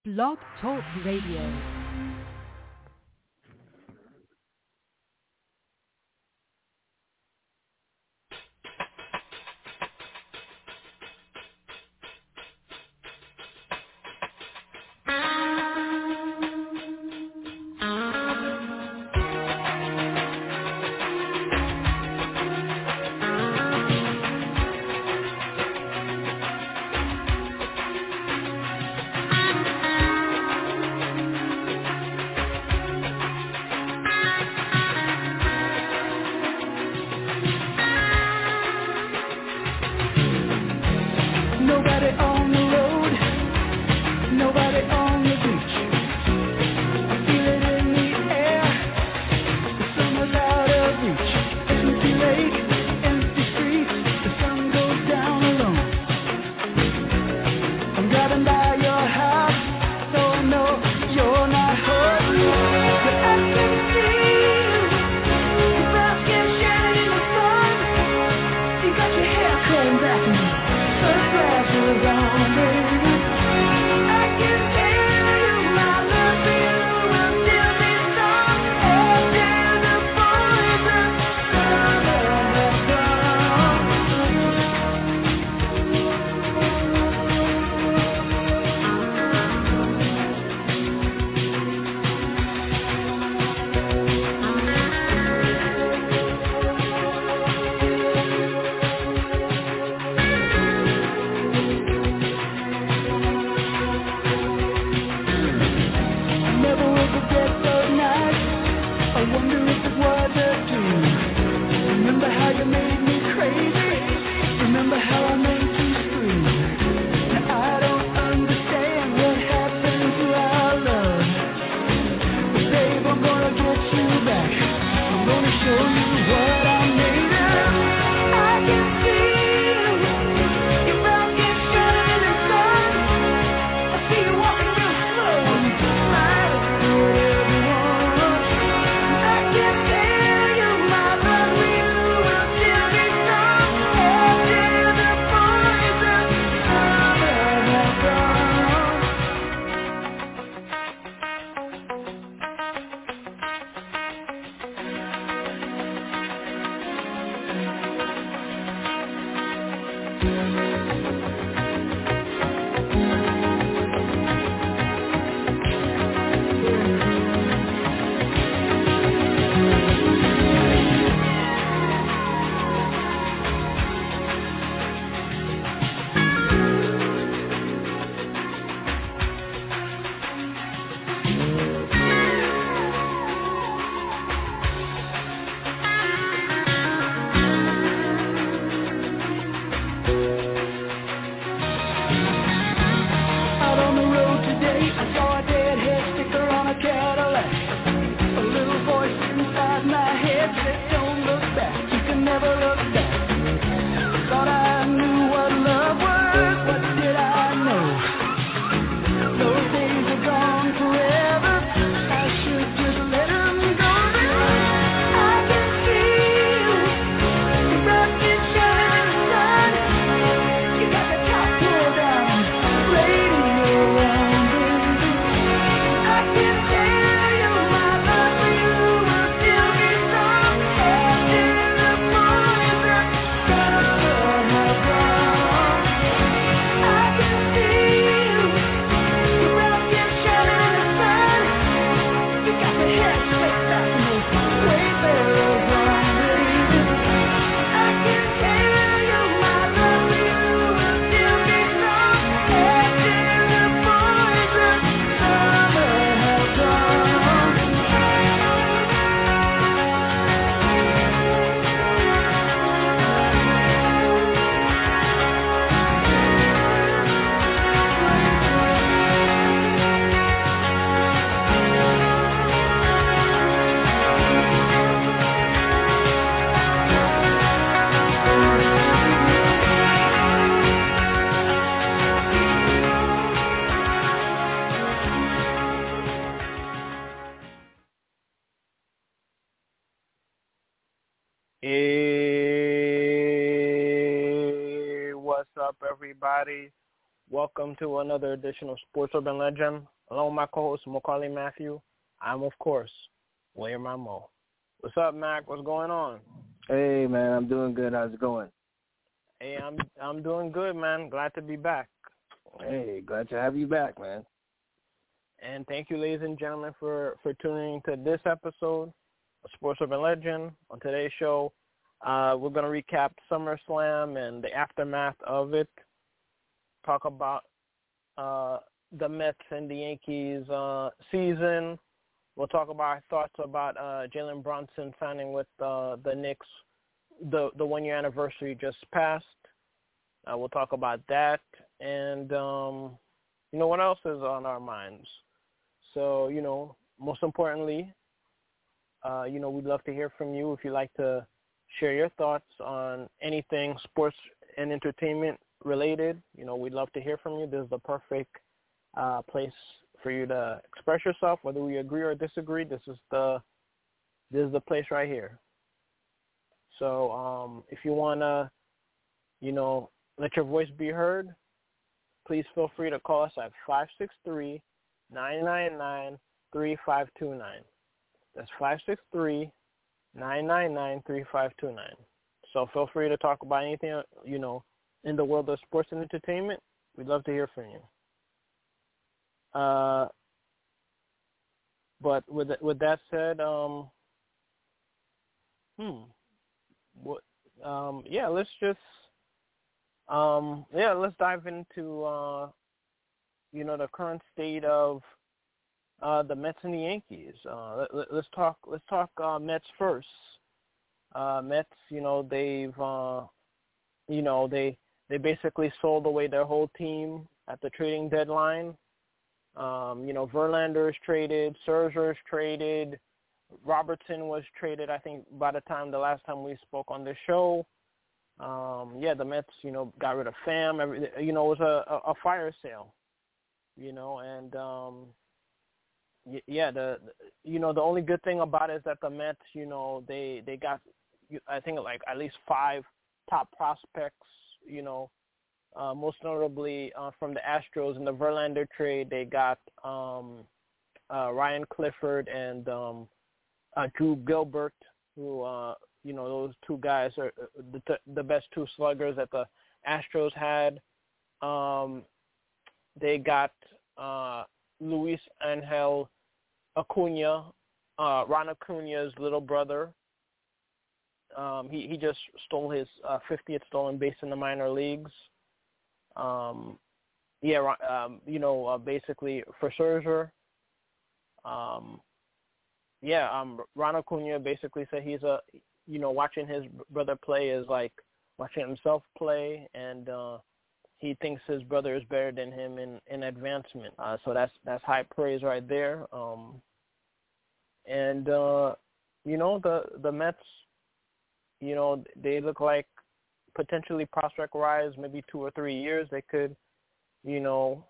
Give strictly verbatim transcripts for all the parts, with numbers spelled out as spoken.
Blog Talk Radio. Hey, what's up, everybody? Welcome to another edition of Sports Urban Legend. along with my co-host, Macaulay Matthew. I'm, of course, William Mo. What's up, Mac? What's going on? Hey, man, I'm doing good. How's it going? Hey, I'm I'm doing good, man. Glad to be back. Hey, glad to have you back, man. And thank you, ladies and gentlemen, for, for tuning to this episode of Sports Urban Legend. On today's show, uh, we're going to recap SummerSlam and the aftermath of it, talk about uh, the Mets and the Yankees uh, season. We'll talk about our thoughts about uh, Jalen Brunson signing with uh, the Knicks. The, the one-year anniversary just passed. Uh, we'll talk about that. And, um, you know, what else is on our minds? So, you know, most importantly, uh, you know, we'd love to hear from you if you'd like to share your thoughts on anything sports and entertainment related. You know, we'd love to hear from you. This is the perfect uh, place for you to express yourself, whether we agree or disagree. This is the this is the place right here. So um, if you want to, you know, let your voice be heard, please feel free to call us at five six three, nine nine nine, three five two nine. That's five six three, nine nine nine, three five two nine. So feel free to talk about anything, you know, in the world of sports and entertainment. We'd love to hear from you. Uh, but with with that said, um, hmm, what, um, yeah, let's just, um, yeah, let's dive into, uh, you know, the current state of uh, the Mets and the Yankees. Uh, let, let, let's talk. Let's talk uh, Mets first. Uh, Mets, you know, they've, uh, you know, they they basically sold away their whole team at the trading deadline. Um, you know, Verlander is traded, Scherzer is traded, Robertson was traded, I think, by the time the last time we spoke on the show. Um, yeah, the Mets, you know, got rid of Pham. Every, you know, it was a, a, a fire sale, you know, and, um, y- yeah, the, you know, the only good thing about it is that the Mets, you know, they, they got, I think, like at least five top prospects, you know, Uh, most notably uh, from the Astros in the Verlander trade, they got um, uh, Ryan Clifford and um, uh, Drew Gilbert, who, uh, you know, those two guys are the, the best two sluggers that the Astros had. Um, they got uh, Luis Angel Acuna, uh, Ron Acuna's little brother. Um, he, he just stole his uh, fiftieth stolen base in the minor leagues. Um, yeah, um, you know, uh, basically for Scherzer, um, yeah, um, Ron Acuna basically said he's a, you know, watching his brother play is like watching himself play, and uh, he thinks his brother is better than him in, in advancement. Uh, so that's that's high praise right there. Um, and uh, you know, the the Mets, you know, they look like potentially prospect rise, maybe two or three years, they could, you know,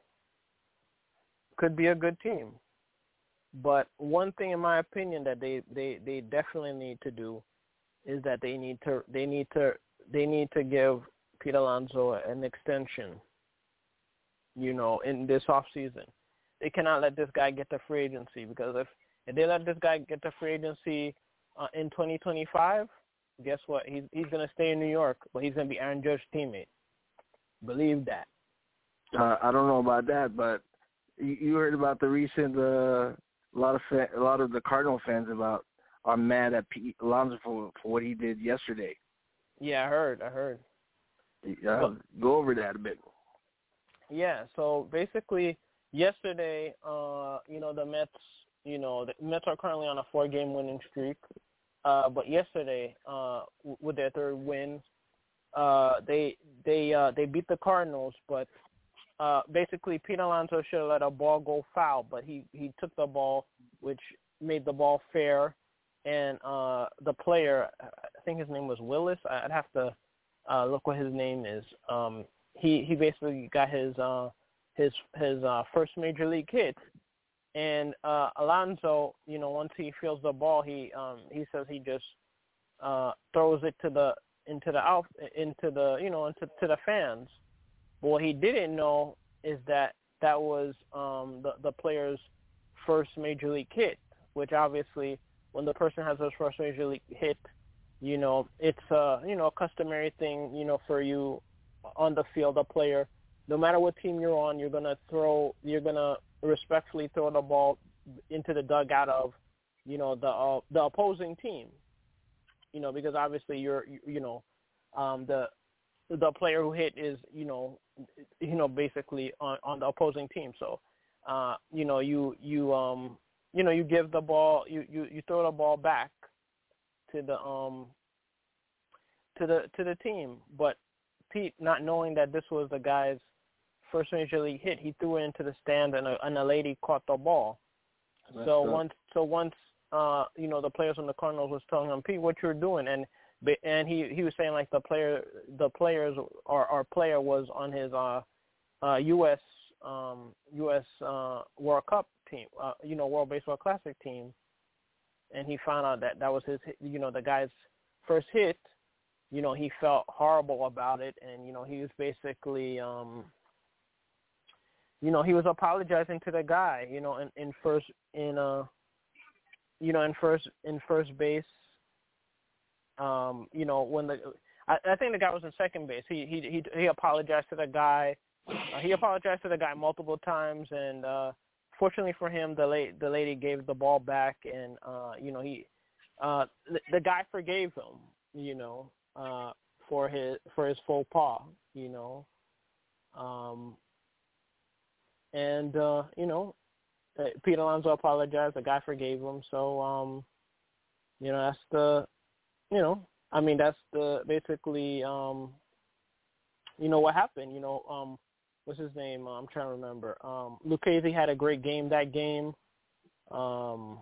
could be a good team. But one thing, in my opinion, that they, they, they definitely need to do is that they need to they need to they need to give Pete Alonso an extension. You know, in this off season, they cannot let this guy get to free agency, because if, if they let this guy get to free agency uh, in twenty twenty-five. Guess what? He's he's gonna stay in New York, but he's gonna be Aaron Judge's teammate. Believe that. Uh, I don't know about that, but you, you heard about the recent. Uh, a lot of fa- a lot of the Cardinal fans about are mad at Pete Alonso for for what he did yesterday. Yeah, I heard. I heard. Yeah, but, go over that a bit. Yeah. So basically, yesterday, uh, you know, the Mets, you know, the Mets are currently on a four-game winning streak. Uh, but yesterday, uh, w- with their third win, uh, they they uh, they beat the Cardinals. But uh, basically, Pete Alonso should have let a ball go foul, but he, he took the ball, which made the ball fair. And uh, the player, I think his name was Willis. I'd have to uh, look what his name is. Um, he he basically got his uh, his his uh, first major league hit. And uh, Alonso, you know, once he feels the ball, he um, he says he just uh, throws it to the into the out into the you know into to the fans. But what he didn't know is that that was um, the the player's first major league hit, which obviously when the person has their first major league hit, you know, it's a, you know, a customary thing, you know, for you on the field, a player, no matter what team you're on, you're going to throw, you're going to respectfully throw the ball into the dugout of, you know, the uh, the opposing team, you know, because obviously you're, you, you know, um, the the player who hit is, you know, you know, basically on, on the opposing team. So, uh, you know, you, you, um, you know, you give the ball, you, you, you throw the ball back to the, um, to the, to the team. But Pete, not knowing that this was the guy's first major league hit, he threw it into the stand and a, and a lady caught the ball. That's so good. once, so once, uh, you know, the players from the Cardinals was telling him, Pete, what you're doing? And, And he, he was saying like the player the players or our player was on his uh, uh, U S um, U S uh, World Cup team, uh, you know, World Baseball Classic team, and he found out that that was his, you know, the guy's first hit. You know, he felt horrible about it, and you know, he was basically, um, you know, he was apologizing to the guy, you know, in, in first in uh, you know, in first in first base. Um, you know, when the I, I think the guy was in second base. He he he, he apologized to the guy. Uh, he apologized to the guy multiple times, and uh, fortunately for him, the lady the lady gave the ball back, and uh, you know he uh, the, the guy forgave him. You know, uh, for his for his faux pas. You know, um, and uh, you know, Pete Alonso apologized. The guy forgave him. So um, you know, that's the You know, I mean, that's the basically, um, you know, what happened. You know, um, what's his name? I'm trying to remember. Um, Lucchesi had a great game that game. Um,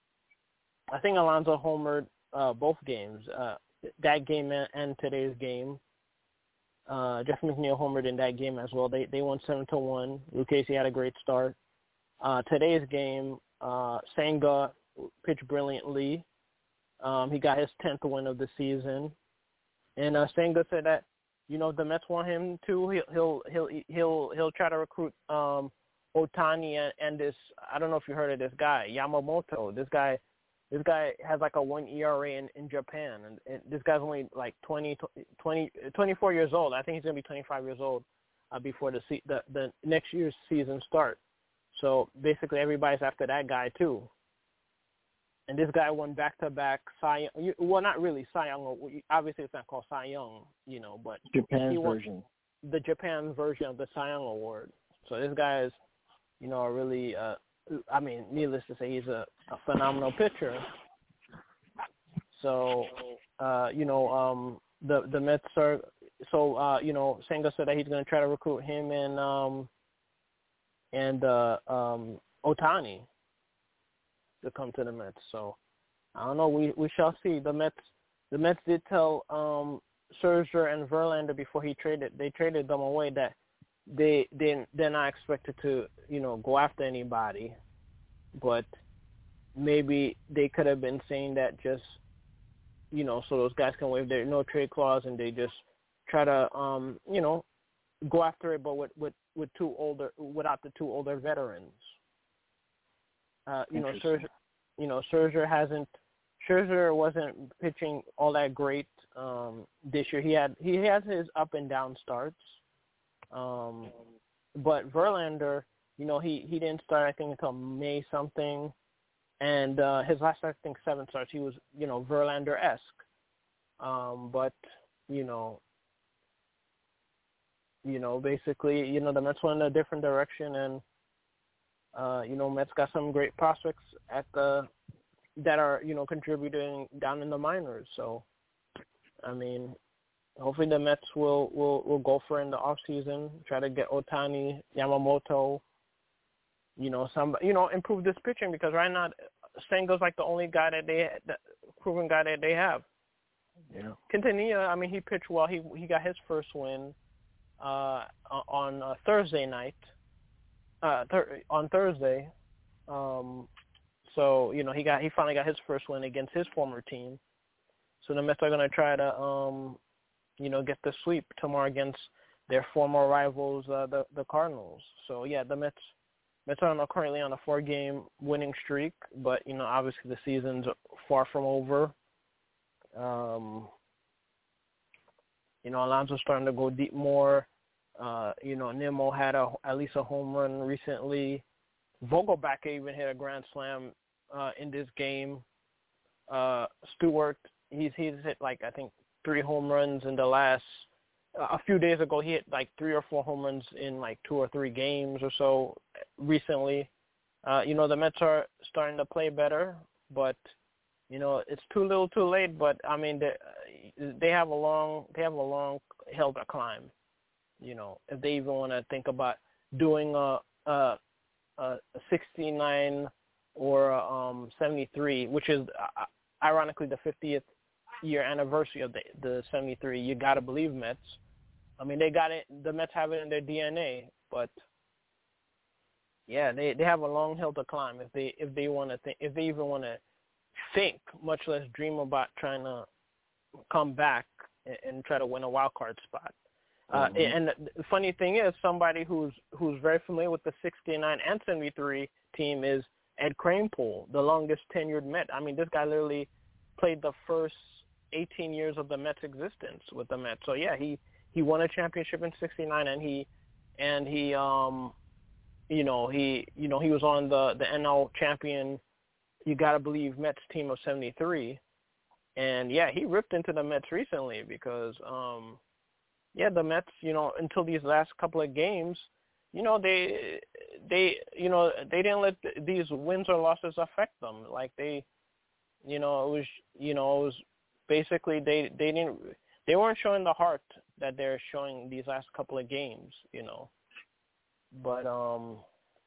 I think Alonso homered uh, both games, uh, that game and, and today's game. Uh, Jeff McNeil homered in that game as well. They they won seven to one. Lucchesi had a great start. Uh, today's game, uh, Senga pitched brilliantly. Um, he got his tenth win of the season, and uh, Senga said that, you know, the Mets want him to. He'll he'll he'll he'll, he'll try to recruit um, Ohtani and, and this. I don't know if you heard of this guy, Yamamoto. This guy, this guy has like a one E R A in, in Japan, and, and this guy's only like twenty, twenty, twenty-four years old. I think he's gonna be twenty-five years old uh, before the, se- the the next year's season starts. So basically, everybody's after that guy too. And this guy won back-to-back Cy Young. Well, not really Cy Young. Obviously, it's not called Cy Young, you know, but Japan's he won version. the Japan version of the Cy Young Award. So this guy is, you know, a really, uh, I mean, needless to say, he's a, a phenomenal pitcher. So, uh, you know, um, the the Mets are, so, uh, you know, Senga said that he's going to try to recruit him and, um, and uh, um, Ohtani to come to the Mets. So I don't know. We we shall see. The Mets the Mets did tell um, Scherzer and Verlander before he traded they traded them away that they they they're not expected to, you know, go after anybody, but maybe they could have been saying that just, you know, so those guys can waive their no trade clause and they just try to um you know, go after it, but with with with two older without the two older veterans. Uh, you know, Scherzer, you know, Scherzer hasn't. Scherzer wasn't pitching all that great um, this year. He had he has his up and down starts, um, but Verlander, you know, he, he didn't start I think until May something, and uh, his last I think seven starts he was, you know, Verlander-esque, um, but you know, you know, basically, you know, the Mets went in a different direction and. Uh, you know, Mets got some great prospects at the that are, you know, contributing down in the minors. So, I mean, hopefully the Mets will, will, will go for it in the off season, try to get Ohtani, Yamamoto, you know, some, you know, improve this pitching because right now Senga's like the only guy that they, the proven guy that they have. Yeah. Quintanilla, I mean, he pitched well. He he got his first win uh, on uh, Thursday night. Uh, thir- on Thursday, um, so you know he got he finally got his first win against his former team. So the Mets are going to try to, um, you know, get the sweep tomorrow against their former rivals, uh, the the Cardinals. So yeah, the Mets Mets are currently on a four-game winning streak, but you know obviously the season's far from over. Um, you know Alonso's starting to go deep more. Uh, you know Nimmo had a, at least a home run recently. Vogelback even hit a grand slam uh, in this game. Uh, Stewart, he's he's hit like I think three home runs in the last. Uh, a few days ago, he hit like three or four home runs in like two or three games or so recently. Uh, you know the Mets are starting to play better, but you know it's too little, too late. But I mean they they have a long they have a long hill to climb. You know if they even want to think about doing a a, a sixty-nine or a, um, seventy-three, which is uh, ironically the fiftieth year anniversary of the the seventy-three. You gotta believe Mets. I mean, they got it. The Mets have it in their D N A, but yeah, they they have a long hill to climb if they if they want to think if they even want to think, much less dream about trying to come back and, and try to win a wild card spot. Mm-hmm. Uh, and the funny thing is, somebody who's who's very familiar with the sixty-nine and seventy-three team is Ed Kranepool, the longest tenured Met. I mean, this guy literally played the first eighteen years of the Mets' existence with the Mets. So yeah, he. He won a championship in sixty-nine, and he, and he, um, you know, he, you know, he was on the the N L champion. You gotta believe Mets team of seventy-three, and yeah, he ripped into the Mets recently because, um, yeah, the Mets, you know, until these last couple of games, you know, they, they, you know, they didn't let these wins or losses affect them. Like they, you know, it was, you know, it was basically they they didn't. They weren't showing the heart that they're showing these last couple of games, you know. But um,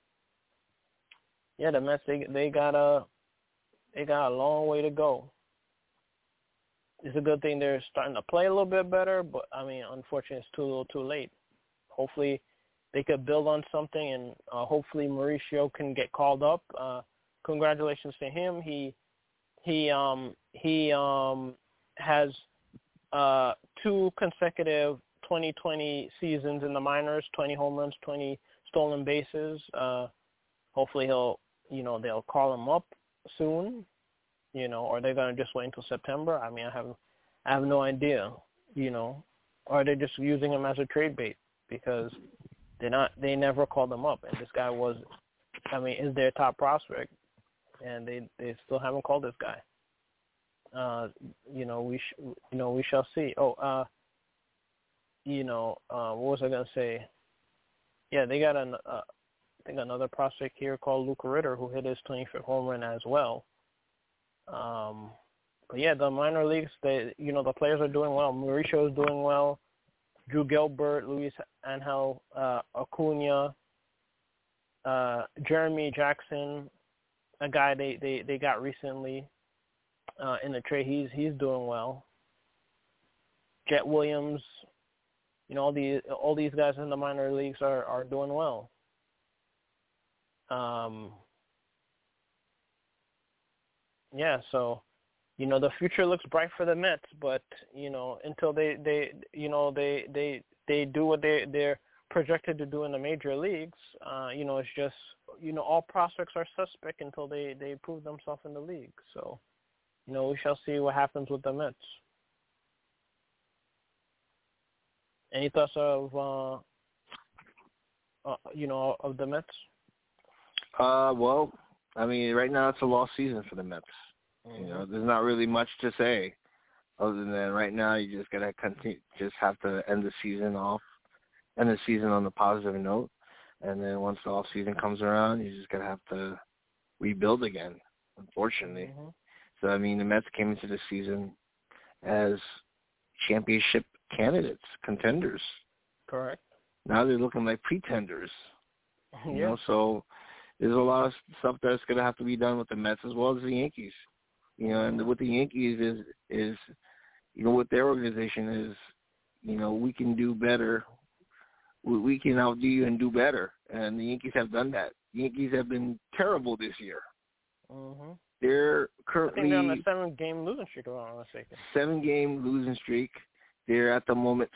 yeah, the Mets they they got a they got a long way to go. It's a good thing they're starting to play a little bit better, but I mean, unfortunately, it's too little, too late. Hopefully, they could build on something, and uh, hopefully, Mauricio can get called up. Uh, congratulations to him. He he um he um has. Uh, two consecutive twenty twenty seasons in the minors, twenty home runs, twenty stolen bases. Uh, hopefully he'll, you know, they'll call him up soon, you know, or they're going to just wait until September. I mean, I have, I have no idea, you know, or they're just using him as a trade bait because they're not, they never called him up. And this guy was, I mean, is their top prospect, and they, they still haven't called this guy. Uh, you know, we sh- you know we shall see. Oh, uh, you know, uh, what was I gonna say? Yeah, they got an uh, I think another prospect here called Luke Ritter who hit his twenty-fifth home run as well. Um, but yeah, the minor leagues, they you know the players are doing well. Mauricio is doing well. Drew Gilbert, Luis Angel uh, Acuna, uh, Jeremy Jackson, a guy they, they, they got recently. Uh, in the trade, he's he's doing well. Jet Williams, you know, all these all these guys in the minor leagues are, are doing well. Um, yeah, so you know the future looks bright for the Mets, but you know until they, they you know they they, they do what they they're projected to do in the major leagues, uh, you know it's just you know all prospects are suspect until they, they prove themselves in the league. So. You know, we shall see what happens with the Mets. Any thoughts of, uh, uh, you know, of the Mets? Uh, well, I mean, right now it's a lost season for the Mets. Mm-hmm. You know, there's not really much to say other than right now you just gotta continue, just have to end the season off, end the season on a positive note, and then once the off season comes around, you just gotta have to rebuild again. Unfortunately. Mm-hmm. So, I mean, the Mets came into the season as championship candidates, contenders. Correct. Now they're looking like pretenders. You yeah. know, so there's a lot of stuff that's going to have to be done with the Mets as well as the Yankees. You know, and with the Yankees is, is, you know, what their organization is, you know, we can do better. We, we can outdo you and do better. And the Yankees have done that. The Yankees have been terrible this year. Mm-hmm. They're currently I think they're on a seven-game losing streak, if I'm not mistaken. Seven-game losing streak. They're at the moment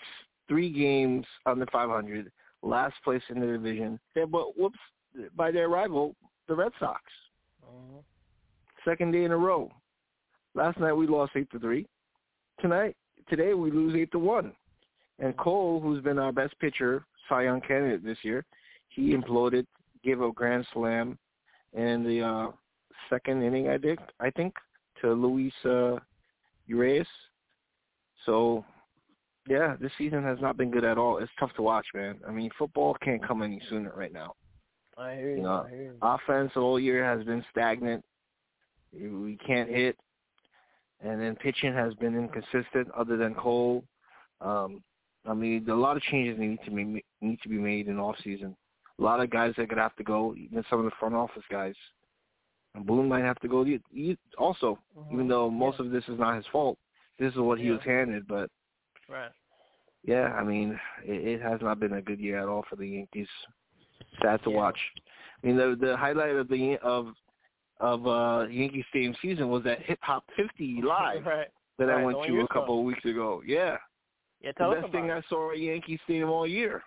three games under five hundred, last place in the division. Yeah, but whoops, by their rival, the Red Sox. Mm-hmm. Second day in a row. Last night we lost eight to three. Tonight, today we lose eight to one. And Cole, who's been our best pitcher, Cy Young candidate this year, he imploded, gave a grand slam in the uh, second inning, I think, I think, to Luis uh, Urias. So, yeah, this season has not been good at all. It's tough to watch, man. I mean, football can't come any sooner right now. I hear you. You know, I hear you. offense all year has been stagnant. We can't hit. And then pitching has been inconsistent other than Cole. Um, I mean, a lot of changes need to be need to be made in off season. A lot of guys that could have to go, even some of the front office guys. And Boone might have to go also, mm-hmm. even though most yeah. of this is not his fault. This is what he yeah. was handed, but right. yeah, I mean, it, it has not been a good year at all for the Yankees. Sad to yeah. watch. I mean, the the highlight of the of of uh, Yankee Stadium season was that Hip Hop fifty live right. that right. I went to a couple of weeks ago. Yeah. Yeah, tell the us best about thing it. I saw at Yankee Stadium all year.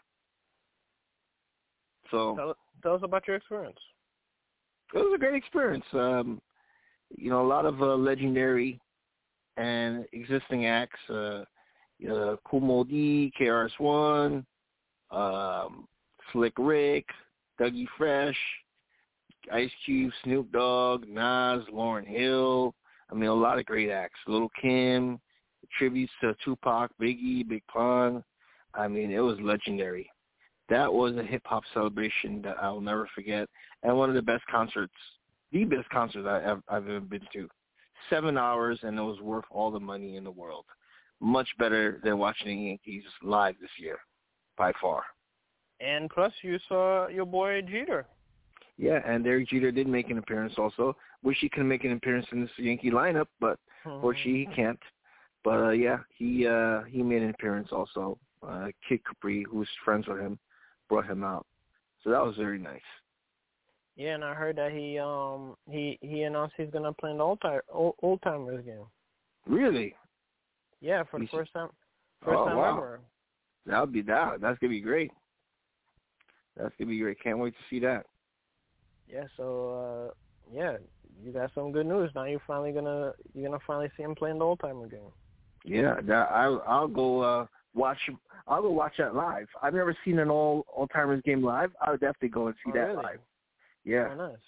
So tell, tell us about your experience. It was a great experience. Um, you know, a lot of uh, legendary and existing acts. Uh, you know, Kool Moe Dee, K R S One, um, Slick Rick, Dougie Fresh, Ice Cube, Snoop Dogg, Nas, Lauryn Hill. I mean, a lot of great acts. Lil' Kim, tributes to Tupac, Biggie, Big Pun. I mean, it was legendary. That was a hip-hop celebration that I'll never forget, and one of the best concerts, the best concerts I've, I've ever been to. Seven hours, and it was worth all the money in the world. Much better than watching the Yankees live this year, by far. And plus, you saw your boy Jeter. Yeah, and Derek Jeter did make an appearance also. Wish he could make an appearance in this Yankee lineup, but unfortunately he can't. But, uh, yeah, he uh, he made an appearance also. Uh, Kid Capri, who's friends with him, brought him out. So that was very nice. Yeah, and I heard that he um he, he announced he's gonna play in the old time old, old timers game. Really? Yeah, for the He's, first time first oh, time wow. ever. That'll be that. That's gonna be great. That's gonna be great. Can't wait to see that. Yeah. So uh, yeah, you got some good news. Now you're finally gonna you're gonna finally see him play in the old timer game. Yeah, that, I'll I'll go uh, watch. I'll go watch that live. I've never seen an all old timers game live. I would definitely go and see oh, that really? live. Yeah. Oh, nice.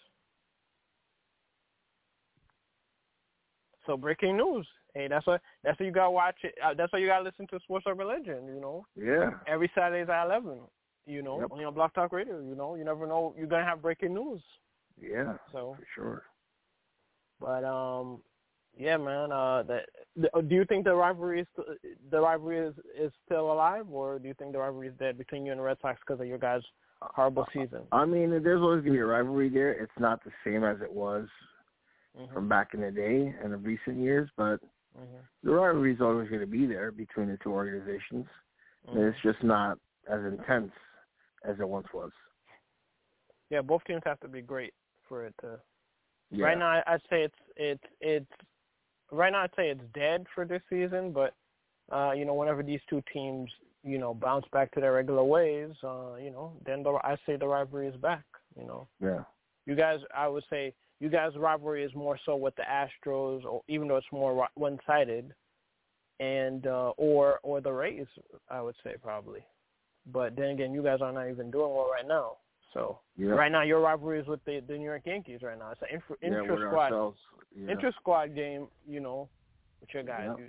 So breaking news. Hey, that's what that's what you gotta watch it. Uh, that's why you gotta listen to Sports Urban Legend. You know. Yeah. Every Saturdays at eleven. You know, yep. on your Block Talk Radio. You know, you never know you're gonna have breaking news. Yeah. So for sure. But um, yeah, man. Uh, that do you think the rivalry is the rivalry is, is still alive, or do you think the rivalry is dead between you and the Red Sox because of your guys' horrible season? I mean, there's always gonna be a rivalry there. It's not the same as it was mm-hmm. from back in the day and in recent years, but mm-hmm. the rivalry is always going to be there between the two organizations. Mm-hmm. And it's just not as intense as it once was. Yeah, both teams have to be great for it to. Yeah. Right now, I'd say it's it's it's. Right now, I'd say it's dead for this season. But uh, you know, whenever these two teams, you know, bounce back to their regular ways, uh, you know, then the, I say the rivalry is back. You know. Yeah. You guys, I would say, you guys' rivalry is more so with the Astros, or even though it's more one-sided, and uh, or or the Rays, I would say probably. But then again, you guys are not even doing well right now. So yeah. right now, your rivalry is with the, the New York Yankees right now. It's an intra, yeah, intra-squad, yeah. intra-squad game, you know, with your guys. Yeah. You,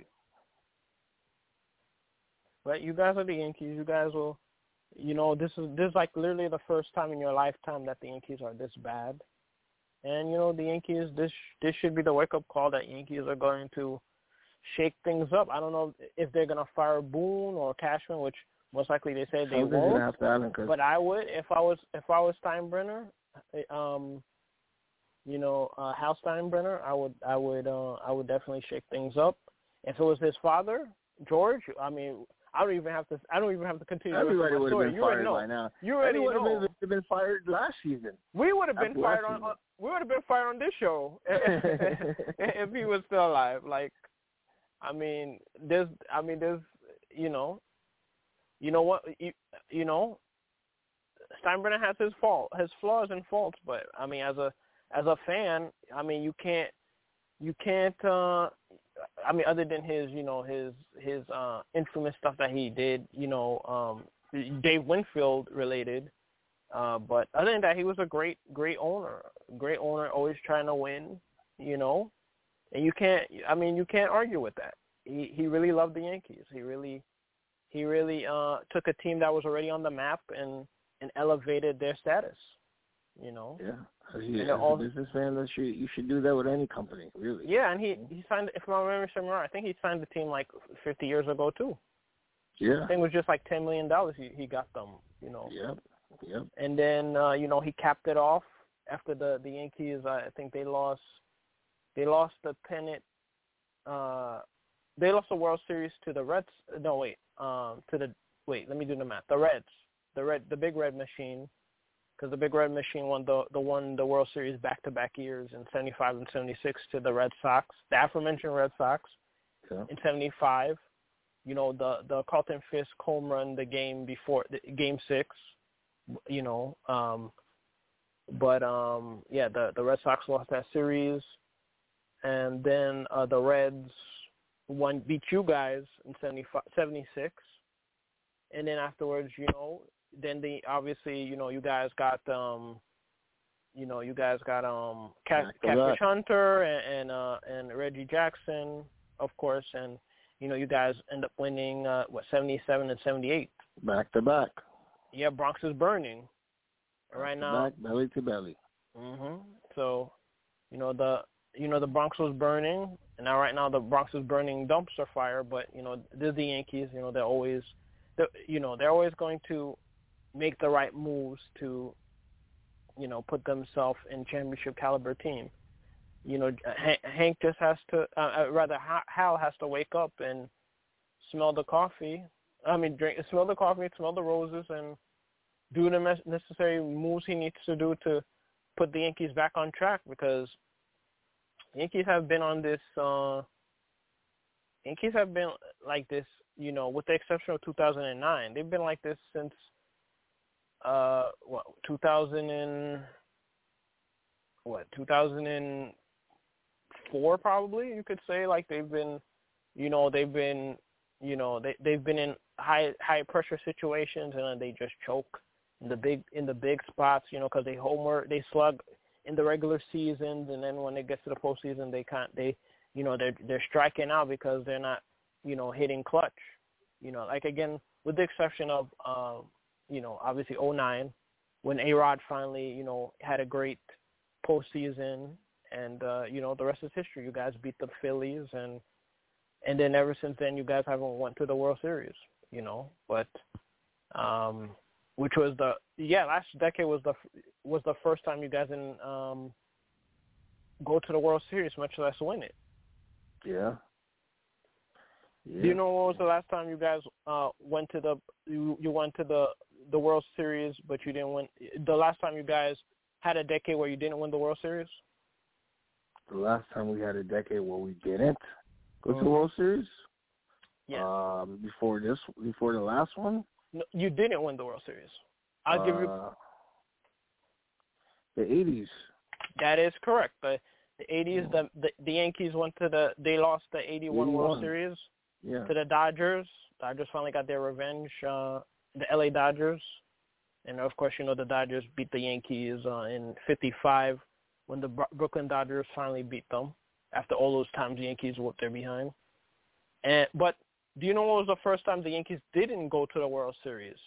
but you guys are the Yankees. You guys will, you know, this is this is like literally the first time in your lifetime that the Yankees are this bad. And, you know, the Yankees, this this should be the wake-up call that Yankees are going to shake things up. I don't know if they're going to fire Boone or Cashman, which most likely they said they won't. Have to have him, but I would, if I was if I was Steinbrenner, um, you know, uh, Hal Steinbrenner, I would I would uh, I would definitely shake things up. If it was his father, George, I mean, I don't even have to. I don't even have to continue. Everybody would have been you fired by now. You already Everybody know. would have been fired last season. We would have been fired on. on we would have been fired on this show if he was still alive. Like, I mean, there's. I mean, there's. You know, you know what, you, you know, Steinbrenner has his fault, his flaws and faults, but I mean, as a as a fan, I mean, you can't you can't. Uh, I mean, other than his, you know, his his uh, infamous stuff that he did, you know, um, Dave Winfield related. Uh, but other than that, he was a great great owner, great owner, always trying to win, you know, and you can't. I mean, you can't argue with that. He he really loved the Yankees. He really he really uh, took a team that was already on the map and. and elevated their status, you know. Yeah, as, you, as all, a businessman, that you you should do that with any company, really. Yeah, and he, he signed. If my memory serves me right, I think he signed the team like fifty years ago too. Yeah, I think it was just like ten million dollars he he got them, you know. Yep, yep. And then uh, you know he capped it off after the the Yankees. Uh, I think they lost they lost the pennant. Uh, they lost the World Series to the Reds. No, wait, um, to the wait. Let me do the math. The Reds. The red, the Big Red Machine, because the Big Red Machine won the the won the World Series back-to-back years in seventy-five and seventy-six to the Red Sox, the aforementioned Red Sox. Yeah. In seventy-five, you know, the the Carlton Fisk home run the game before the, game six, you know, um, but um, yeah, the the Red Sox lost that series, and then uh, the Reds won beat you guys in seventy-five, seventy-six, and then afterwards, you know. Then the obviously, you know, you guys got um, you know, you guys got um, Cat, Catfish Hunter and and, uh, and Reggie Jackson, of course, and you know, you guys end up winning uh, what seventy-seven and seventy-eight. Back to back. Yeah, Bronx is burning back right to now. Back belly to belly. Mhm. So, you know the you know the Bronx was burning, and now right now the Bronx is burning dumpster fire. But you know, they're the Yankees. You know, they're always, they're, you know, they're always going to make the right moves to, you know, put themselves in championship caliber team. You know, Hank just has to, uh, rather Hal has to wake up and smell the coffee. I mean, drink, smell the coffee, smell the roses, and do the necessary moves he needs to do to put the Yankees back on track, because the Yankees have been on this, uh, Yankees have been like this, you know, with the exception of two thousand nine. They've been like this since Uh, what two thousand and what two thousand four probably, you could say. Like they've been, you know, they've been, you know, they they've been in high high pressure situations, and then they just choke in the big in the big spots, you know, because they homer they slug in the regular seasons, and then when it gets to the postseason, they can't they you know they're they're striking out because they're not, you know, hitting clutch, you know, like again with the exception of. Um, You know, obviously oh nine, when A-Rod finally, you know, had a great postseason, and uh, you know, the rest is history. You guys beat the Phillies, and and then ever since then, you guys haven't went to the World Series. You know, but um, which was the yeah last decade was the was the first time you guys didn't um, go to the World Series, much less win it. Yeah. Yeah. Do you know when was the last time you guys uh, went to the you, you went to the the World Series, but you didn't win? The last time you guys had a decade where you didn't win the World Series? The last time we had a decade where we didn't go mm-hmm. to the World Series? Yeah. Um, before this, before the last one? No, you didn't win the World Series. I'll uh, give you the eighties. That is correct. The the eighties, the, the the Yankees went to the they lost the eighty-one World Series yeah. to the Dodgers. Dodgers finally got their revenge. Uh, the L A Dodgers, and of course, you know the Dodgers beat the Yankees uh, in fifty-five when the Brooklyn Dodgers finally beat them after all those times the Yankees whooped their behind. And but do you know what was the first time the Yankees didn't go to the World Series?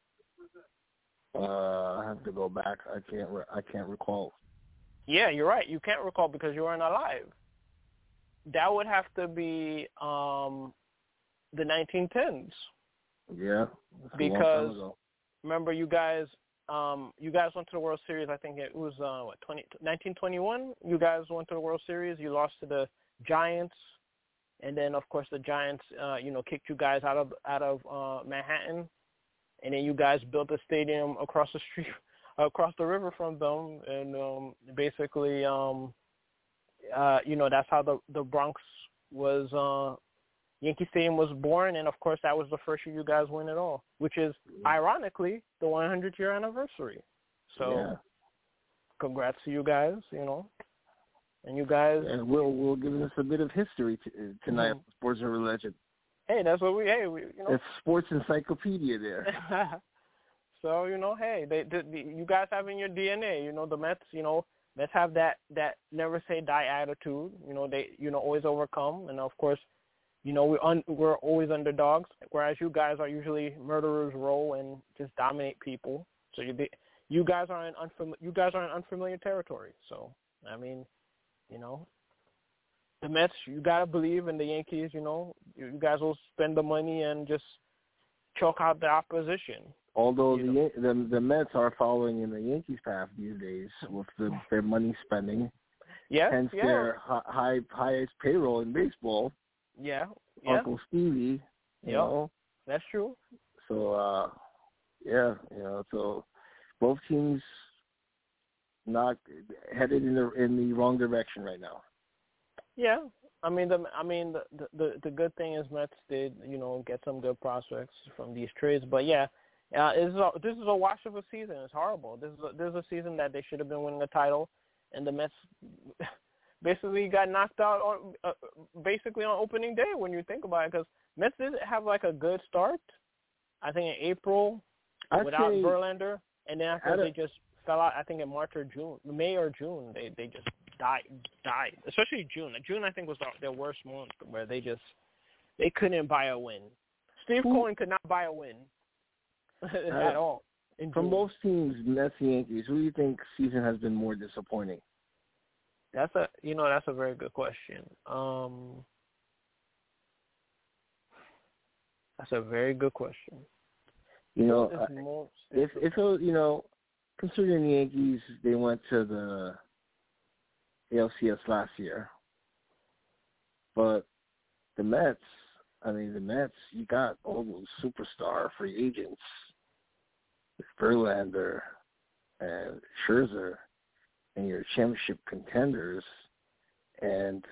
Uh, I have to go back. I can't. Re- I can't recall. Yeah, you're right. You can't recall because you weren't alive. That would have to be um, the nineteen tens. Yeah, because remember you guys, um, you guys went to the World Series. I think it was uh, what nineteen twenty-one. You guys went to the World Series. You lost to the Giants, and then of course the Giants, uh, you know, kicked you guys out of out of uh, Manhattan, and then you guys built a stadium across the street, across the river from them, and um, basically, um, uh, you know, that's how the the Bronx was. Uh, Yankee Stadium was born, and of course that was the first year you guys win it all, which is ironically the one hundredth year anniversary. So, yeah. congrats to you guys, you know, and you guys. And Will will give us a bit of history t- tonight. Mm-hmm. Sports River Legend. Hey, that's what we. Hey, we, you know. It's sports encyclopedia there. So you know, hey, they, they, they, you guys have in your D N A. You know, the Mets. You know, Mets have that that never say die attitude. You know, they you know always overcome, and of course, you know we un, we're always underdogs. Whereas you guys are usually murderers row and just dominate people. So you you guys are in unfamiliar you guys are in unfamiliar territory. So I mean, you know. The Mets, you gotta believe in the Yankees. You know, you guys will spend the money and just choke out the opposition. Although you the, the the Mets are following in the Yankees' path these days with the, their money spending, yes, hence yeah. their high highest payroll in baseball. Yeah, yeah. Uncle Stevie, you yep. know. That's true. So, uh, yeah, you know, so both teams not headed in the in the wrong direction right now. Yeah, I mean the I mean the the the good thing is Mets did you know get some good prospects from these trades, but yeah, uh, this is a, this is a wash of a season. It's horrible. This is a, this is a season that they should have been winning the title, and the Mets basically got knocked out on uh, basically on opening day when you think about it, because Mets did have like a good start. I think in April I'd without say, Verlander, and then after they a, just fell out. I think in March or June, May or June, they they just. Died, died. Especially June. June, I think, was their worst month, where they just they couldn't buy a win. Steve Who, Cohen could not buy a win at uh, all. From both teams, Mets and Yankees, who do you think season has been more disappointing? That's a you know that's a very good question. Um, that's a very good question. You know, uh, if if it, you know, considering the Yankees, they went to the A L C S last year, but the Mets, I mean, the Mets, you got all those superstar free agents, Verlander and Scherzer, and your championship contenders, and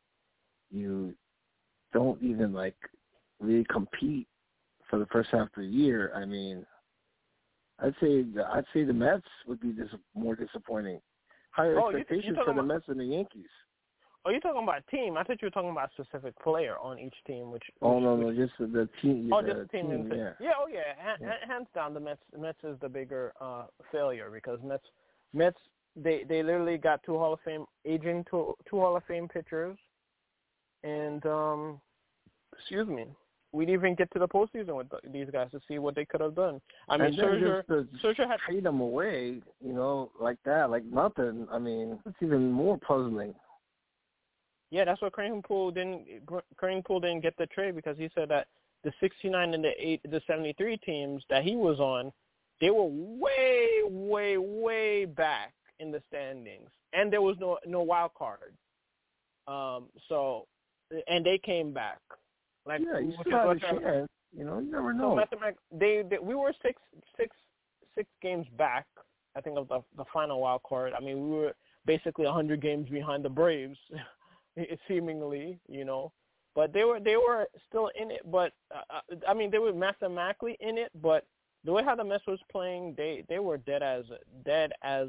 you don't even, like, really compete for the first half of the year. I mean, I'd say the, I'd say the Mets would be dis- more disappointing. Higher oh, expectations you, for the about, Mets and the Yankees. Oh, you're talking about team. I thought you were talking about a specific player on each team. Which, which oh no, which, no, just the team. Oh, the just the team. team team. yeah. yeah, oh yeah. Ha- yeah. Hands down, the Mets. Mets is the bigger uh, failure, because Mets, Mets, they they literally got two Hall of Fame aging two two Hall of Fame pitchers, and um, excuse me, we didn't even get to the postseason with the, these guys to see what they could have done. I mean, and then Scherzer, just Scherzer had trade them away, you know, like that, like nothing. I mean, it's even more puzzling. Yeah, that's what Krahenpool didn't. Krahenpool didn't get the trade, because he said that the sixty-nine and the eight, the seventy-three teams that he was on, they were way, way, way back in the standings, and there was no no wild card. Um. So, and they came back. Like, yeah, you still have a chance. You know, you never know. So they, they we were six six six games back, I think, of the the final wild card. I mean, we were basically a hundred games behind the Braves, seemingly, you know. But they were they were still in it. But uh, I mean, they were mathematically in it. But the way how the Mets was playing, they they were dead as dead as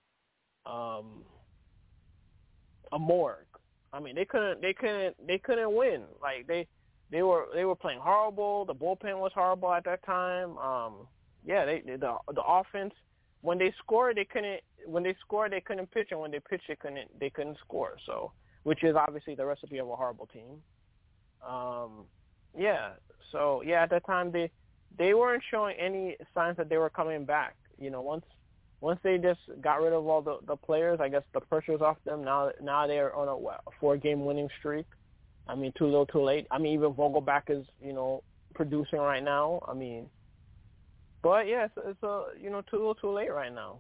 um a morgue. I mean, they couldn't they couldn't they couldn't win. Like they. They were they were playing horrible. The bullpen was horrible at that time. Um, yeah, they, they the the offense, when they scored they couldn't when they scored they couldn't pitch, and when they pitched they couldn't they couldn't score. So, which is obviously the recipe of a horrible team. Um, yeah. So yeah, at that time they they weren't showing any signs that they were coming back. You know, once once they just got rid of all the, the players, I guess the pressure's off them. Now now they're on a, what, a four game winning streak. I mean, too little, too late. I mean, even Vogelback is, you know, producing right now. I mean, but yeah, it's, it's a, you know, too little, too late right now.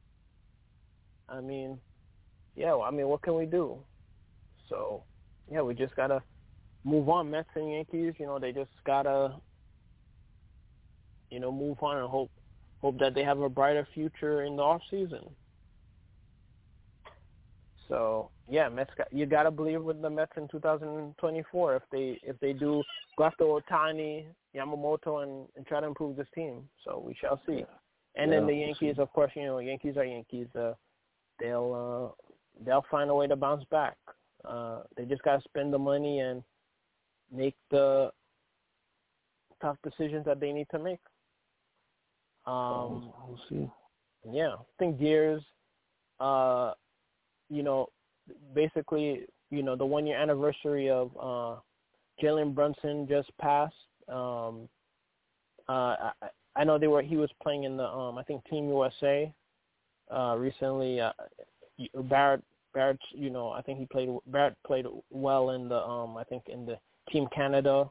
I mean, yeah. Well, I mean, what can we do? So, yeah, we just gotta move on. Mets and Yankees, you know, they just gotta, you know, move on and hope, hope that they have a brighter future in the off season. So yeah, Mets. Got, you gotta believe with the Mets in two thousand twenty-four if they if they do go after Ohtani, Yamamoto, and, and try to improve this team. So we shall see. Yeah. And yeah, then the Yankees, of course, you know, Yankees are Yankees. Uh, they'll uh, they'll find a way to bounce back. Uh, they just gotta spend the money and make the tough decisions that they need to make. Um, we'll see. Yeah, I think Gears. Uh, you know, basically, you know, the one-year anniversary of uh, Jalen Brunson just passed. Um, uh, I, I know they were. He was playing in the, um, I think, Team U S A uh, recently. Uh, Barrett, Barrett, you know, I think he played. Barrett played well in the, um, I think, in the Team Canada.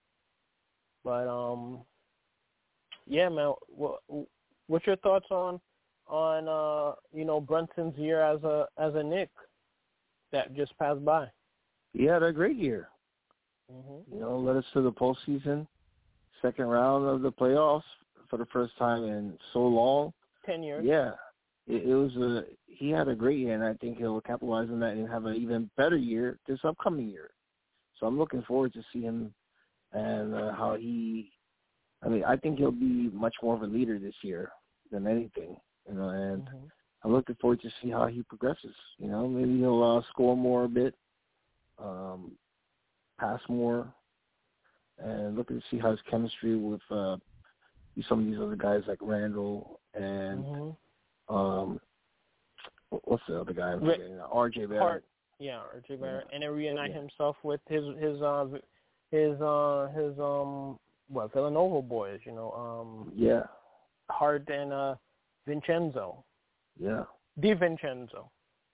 But um, yeah, man. What, what's your thoughts on? on, uh, you know, Brunson's year as a as a Knick that just passed by? He had a great year. Mm-hmm. You know, led us to the postseason, second round of the playoffs for the first time in so long. Ten years. Yeah. It, it was a – he had a great year, and I think he'll capitalize on that and have an even better year this upcoming year. So I'm looking forward to see him and uh, how he – I mean, I think he'll be much more of a leader this year than anything. You know, and mm-hmm. I'm looking forward to see how he progresses. You know, maybe he'll uh, score more a bit, um, pass more, and looking to see how his chemistry with uh, some of these other guys like Randall and mm-hmm. um, what's the other guy? I'm forgetting now? R J Barrett. Hart. Yeah, R J Barrett, yeah. And then reunite yeah. himself with his his uh his uh his um what Villanova boys. You know, um, yeah, Hart and uh. Vincenzo. Yeah. DiVincenzo.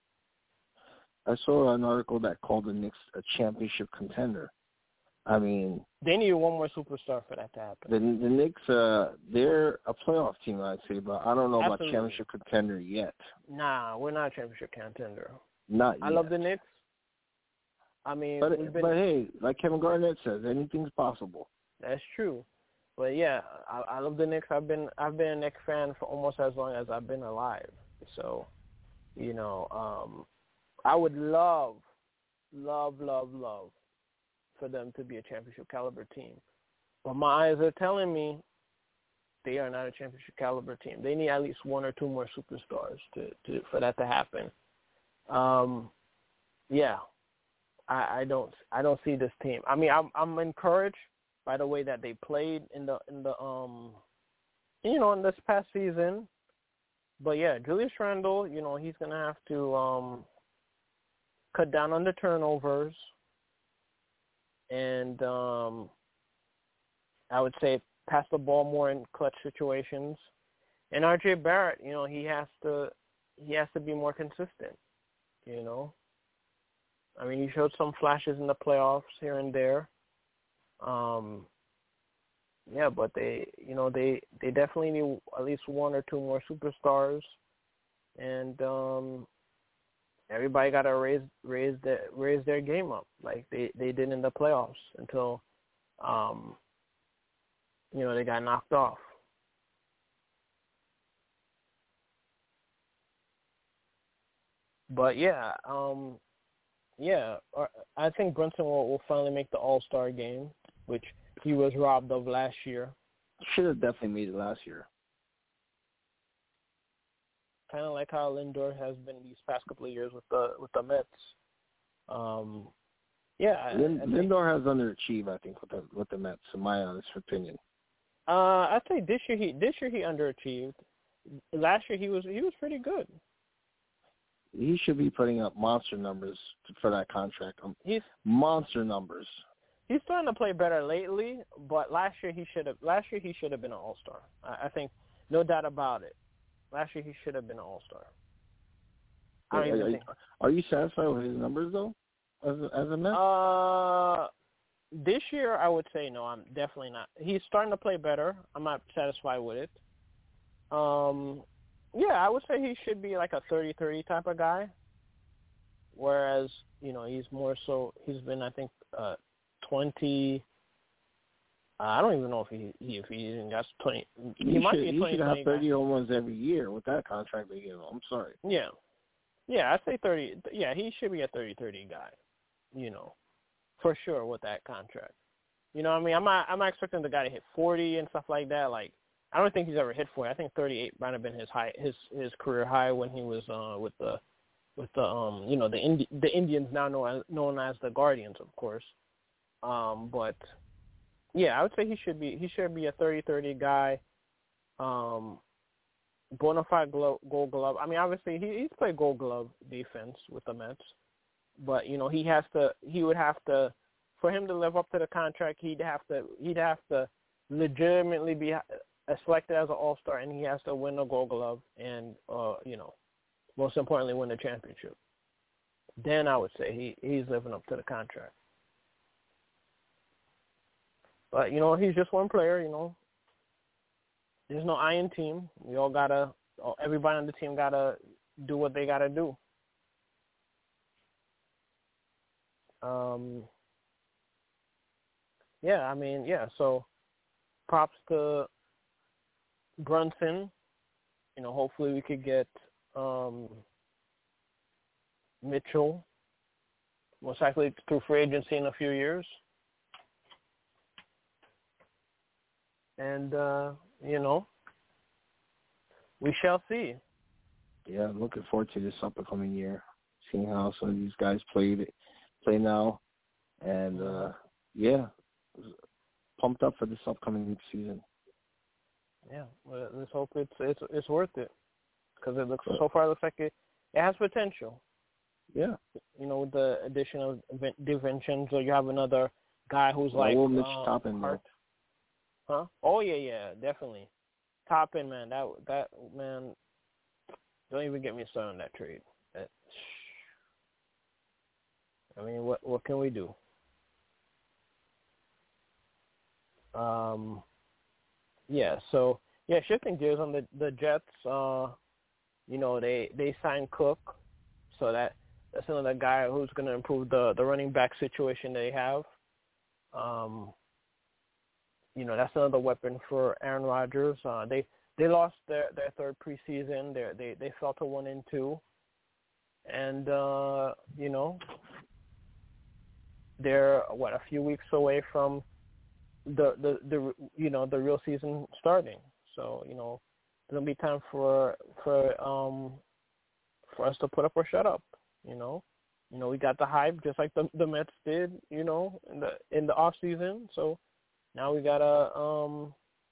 I saw an article that called the Knicks a championship contender. I mean, they need one more superstar for that to happen. The, the Knicks, uh, they're a playoff team, I'd say, but I don't know Absolutely. about championship contender yet. Nah, we're not a championship contender. Not I yet. love the Knicks. I mean, but, we've been, but hey, like Kevin Garnett says, anything's possible. That's true. But yeah, I, I love the Knicks. I've been I've been a Knicks fan for almost as long as I've been alive. So, you know, um, I would love, love, love, love for them to be a championship caliber team. But my eyes are telling me they are not a championship caliber team. They need at least one or two more superstars to, to for that to happen. Um, yeah, I, I don't I don't see this team. I mean, I'm I'm encouraged by the way that they played in the in the um you know in this past season. But yeah, Julius Randle, you know, he's gonna have to um cut down on the turnovers, and um I would say pass the ball more in clutch situations. And R J Barrett, you know, he has to he has to be more consistent, you know. I mean, he showed some flashes in the playoffs here and there. Um, yeah, but they, you know, they, they definitely need at least one or two more superstars, and um, everybody got to raise raise their raise their game up like they, they did in the playoffs until, um, you know, they got knocked off. But yeah, um, yeah, I think Brunson will, will finally make the All-Star game, which he was robbed of last year. Should have definitely made it last year. Kind of like how Lindor has been these past couple of years with the with the Mets. Um, yeah, Lind- I, I think, Lindor has underachieved, I think, with the with the Mets, in my honest opinion. Uh, I think this year he this year he underachieved. Last year he was he was pretty good. He should be putting up monster numbers for that contract. Um, he's monster numbers. He's starting to play better lately, but last year he should have. Last year he should have been an All-Star. I, I think, no doubt about it. Last year he should have been an All-Star. I don't are, even are, think. Are you satisfied with his numbers though, as a, as a Met? Uh, this year I would say no. I'm definitely not. He's starting to play better. I'm not satisfied with it. Um. Yeah, I would say he should be like a thirty thirty type of guy, whereas, you know, he's more so, he's been, I think, uh, twenty, uh, I don't even know if he, he if he even got twenty, he, he might should, be a twenty He should have thirty guy. home runs every year with that contract they give him. I'm sorry. Yeah. Yeah, I'd say thirty. Yeah, he should be a thirty thirty guy, you know, for sure with that contract. You know what I mean? I'm not, I'm not expecting the guy to hit forty and stuff like that. Like, I don't think he's ever hit forty. I think thirty-eight might have been his high, his his career high when he was uh, with the with the um you know the Indi- the Indians, now known as, known as the Guardians, of course. Um, but yeah, I would say he should be he should be a thirty thirty guy. Um, bona fide glove, Gold Glove. I mean, obviously he, he's played Gold Glove defense with the Mets, but you know he has to he would have to for him to live up to the contract. He'd have to he'd have to legitimately be selected as an All-Star, and he has to win the Gold Glove and uh, you know. most importantly, win the championship. Then I would say he, he's living up to the contract. But, you know, he's just one player, you know. There's no iron team. We all got to, everybody on the team got to do what they got to do. Um, yeah, I mean, yeah, so props to Brunson. You know, hopefully we could get Um, Mitchell, most likely through free agency in a few years. And, uh, you know, we shall see. Yeah, I'm looking forward to this upcoming year, seeing how some of these guys play, play now. And, uh, yeah, pumped up for this upcoming season. Yeah, well, let's hope it's, it's, it's worth it. Because it looks so far, it looks like it, it has potential. Yeah. You know, with the addition of DiVincenzo, you have another guy who's well, like will Mitch uh, Toppin, Hart. Huh? Oh yeah, yeah, definitely. Toppin, man, that that man. Don't even get me started on that trade. That, I mean, what what can we do? Um. Yeah. So yeah, shifting gears on the the Jets. Uh. You know, they, they signed Cook, so that that's another guy who's going to improve the, the running back situation they have. Um, you know, that's another weapon for Aaron Rodgers. Uh, they they lost their, their third preseason. They they they fell to one and two, and uh, you know, they're what a few weeks away from the, the the you know the real season starting. So you know. It's gonna be time for for um for us to put up or shut up, you know. You know, we got the hype just like the the Mets did, you know, in the in the off season. So now we gotta um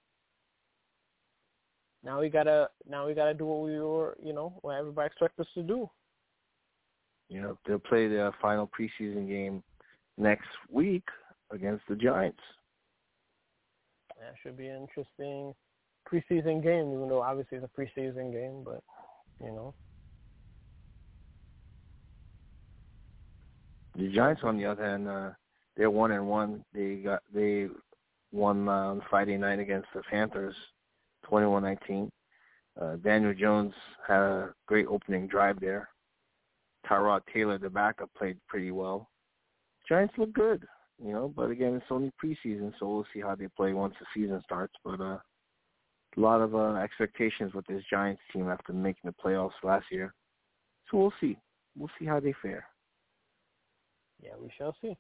now we gotta now we gotta do what we were, you know, what everybody expects us to do. You know, they'll play their final preseason game next week against the Giants. That should be an interesting preseason game, even though obviously it's a preseason game, but you know. The Giants, on the other hand, uh, they're one and one. They got they won uh, on Friday night against the Panthers, twenty-one nineteen. Uh, Daniel Jones had a great opening drive there. Tyrod Taylor, the backup, played pretty well. Giants look good, you know, but again, it's only preseason, so we'll see how they play once the season starts. But uh, a lot of uh, expectations with this Giants team after making the playoffs last year. So we'll see. We'll see how they fare. Yeah, we shall see.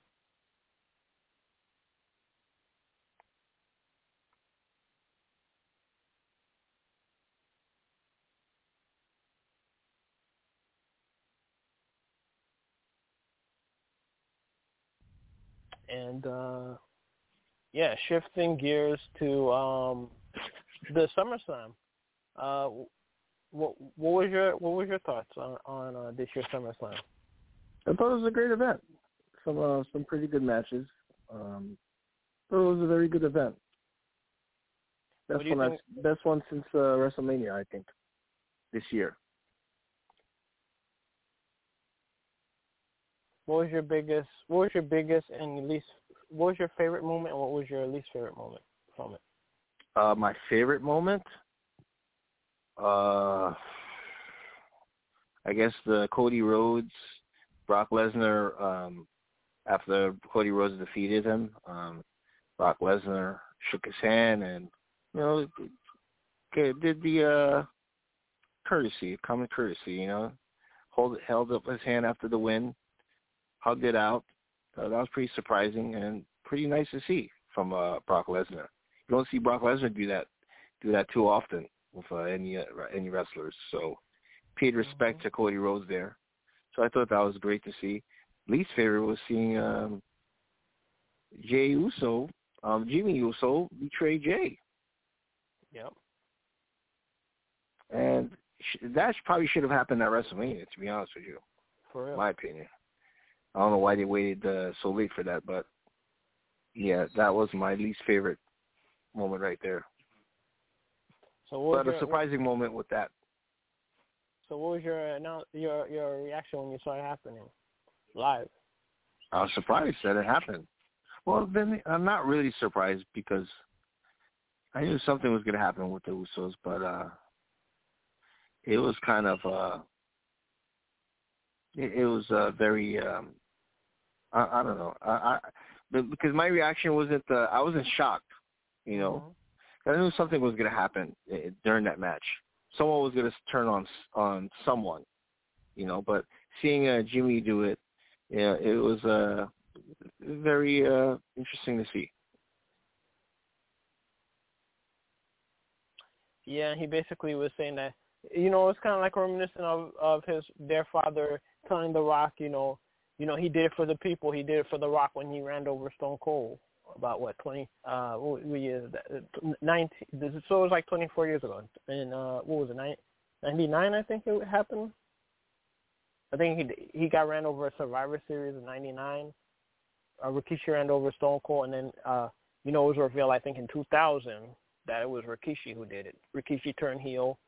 And, uh, yeah, shifting gears to um, the SummerSlam. Uh, what what was your what was your thoughts on on uh, this year's SummerSlam? I thought it was a great event. Some uh, some pretty good matches. Um, thought it was a very good event. Best one, think, best one since uh, WrestleMania, I think, this year. What was your biggest? What was your biggest and least? What was your favorite moment, and what was your least favorite moment from it? Uh, my favorite moment, uh, I guess the Cody Rhodes, Brock Lesnar. Um, after Cody Rhodes defeated him, um, Brock Lesnar shook his hand and, you know, did the uh, courtesy, common courtesy, you know, hold, held up his hand after the win, hugged it out. Uh, that was pretty surprising and pretty nice to see from uh, Brock Lesnar. You don't see Brock Lesnar do that do that too often with uh, any uh, any wrestlers. So paid respect mm-hmm. to Cody Rhodes there. So I thought that was great to see. Least favorite was seeing um, Jey Uso, um, Jimmy Uso betray Jey. Yep. And sh- that probably should have happened at WrestleMania, to be honest with you. For real. My opinion. I don't know why they waited uh, so late for that, but yeah, that was my least favorite moment right there. So what but was a your, surprising what, moment with that. So what was your your your reaction when you saw it happening live? I was surprised that it happened. Well, then I'm not really surprised because I knew something was going to happen with the Usos, but uh, it was kind of uh, it, it was uh, very um, I, I don't know I, I because my reaction wasn't uh, I wasn't shocked, you know. Mm-hmm. I knew something was going to happen during that match. Someone was going to turn on on someone, you know. But seeing uh, Jimmy do it, yeah, it was uh, very uh, interesting to see. Yeah, he basically was saying that, you know, it's kind of like reminiscent of of his their father telling The Rock, you know, you know, he did it for the people. He did it for The Rock when he ran over Stone Cold. About what twenty? Uh, what, what year is that? Nineteen. So it was like twenty-four years ago. And uh, what was it? Ninety-nine, I think it happened. I think he he got ran over a Survivor Series in ninety-nine. Uh, Rikishi ran over Stone Cold, and then uh, you know, it was revealed I think in two thousand that it was Rikishi who did it. Rikishi turned heel.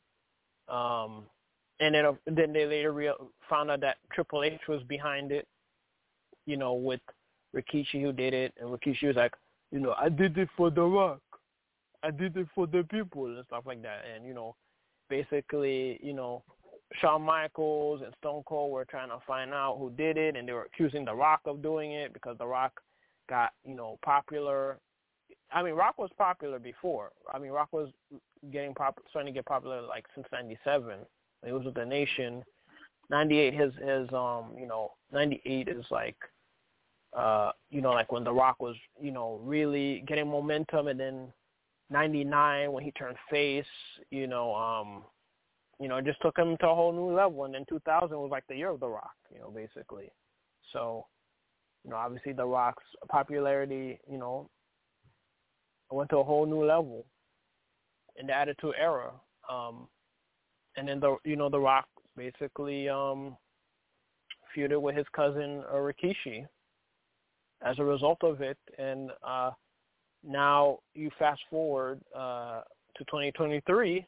Um, and then uh, then they later real, found out that Triple H was behind it. You know, with Rikishi who did it, and Rikishi was like, you know, I did it for The Rock. I did it for the people and stuff like that. And, you know, basically, you know, Shawn Michaels and Stone Cold were trying to find out who did it, and they were accusing The Rock of doing it because The Rock got, you know, popular. I mean, Rock was popular before. I mean, Rock was getting pop- starting to get popular like since ninety-seven. He was with The Nation. ninety-eight, his, his um, you know, ninety-eight is like, Uh, you know, like when The Rock was, you know, really getting momentum, and then ninety-nine when he turned face, you know, um, you know, it just took him to a whole new level. And then two thousand was like the year of The Rock, you know, basically. So, you know, obviously The Rock's popularity, you know, went to a whole new level in the Attitude Era. Um, and then, the you know, The Rock basically um, feuded with his cousin uh, Rikishi as a result of it. And uh, now you fast forward uh, to twenty twenty-three,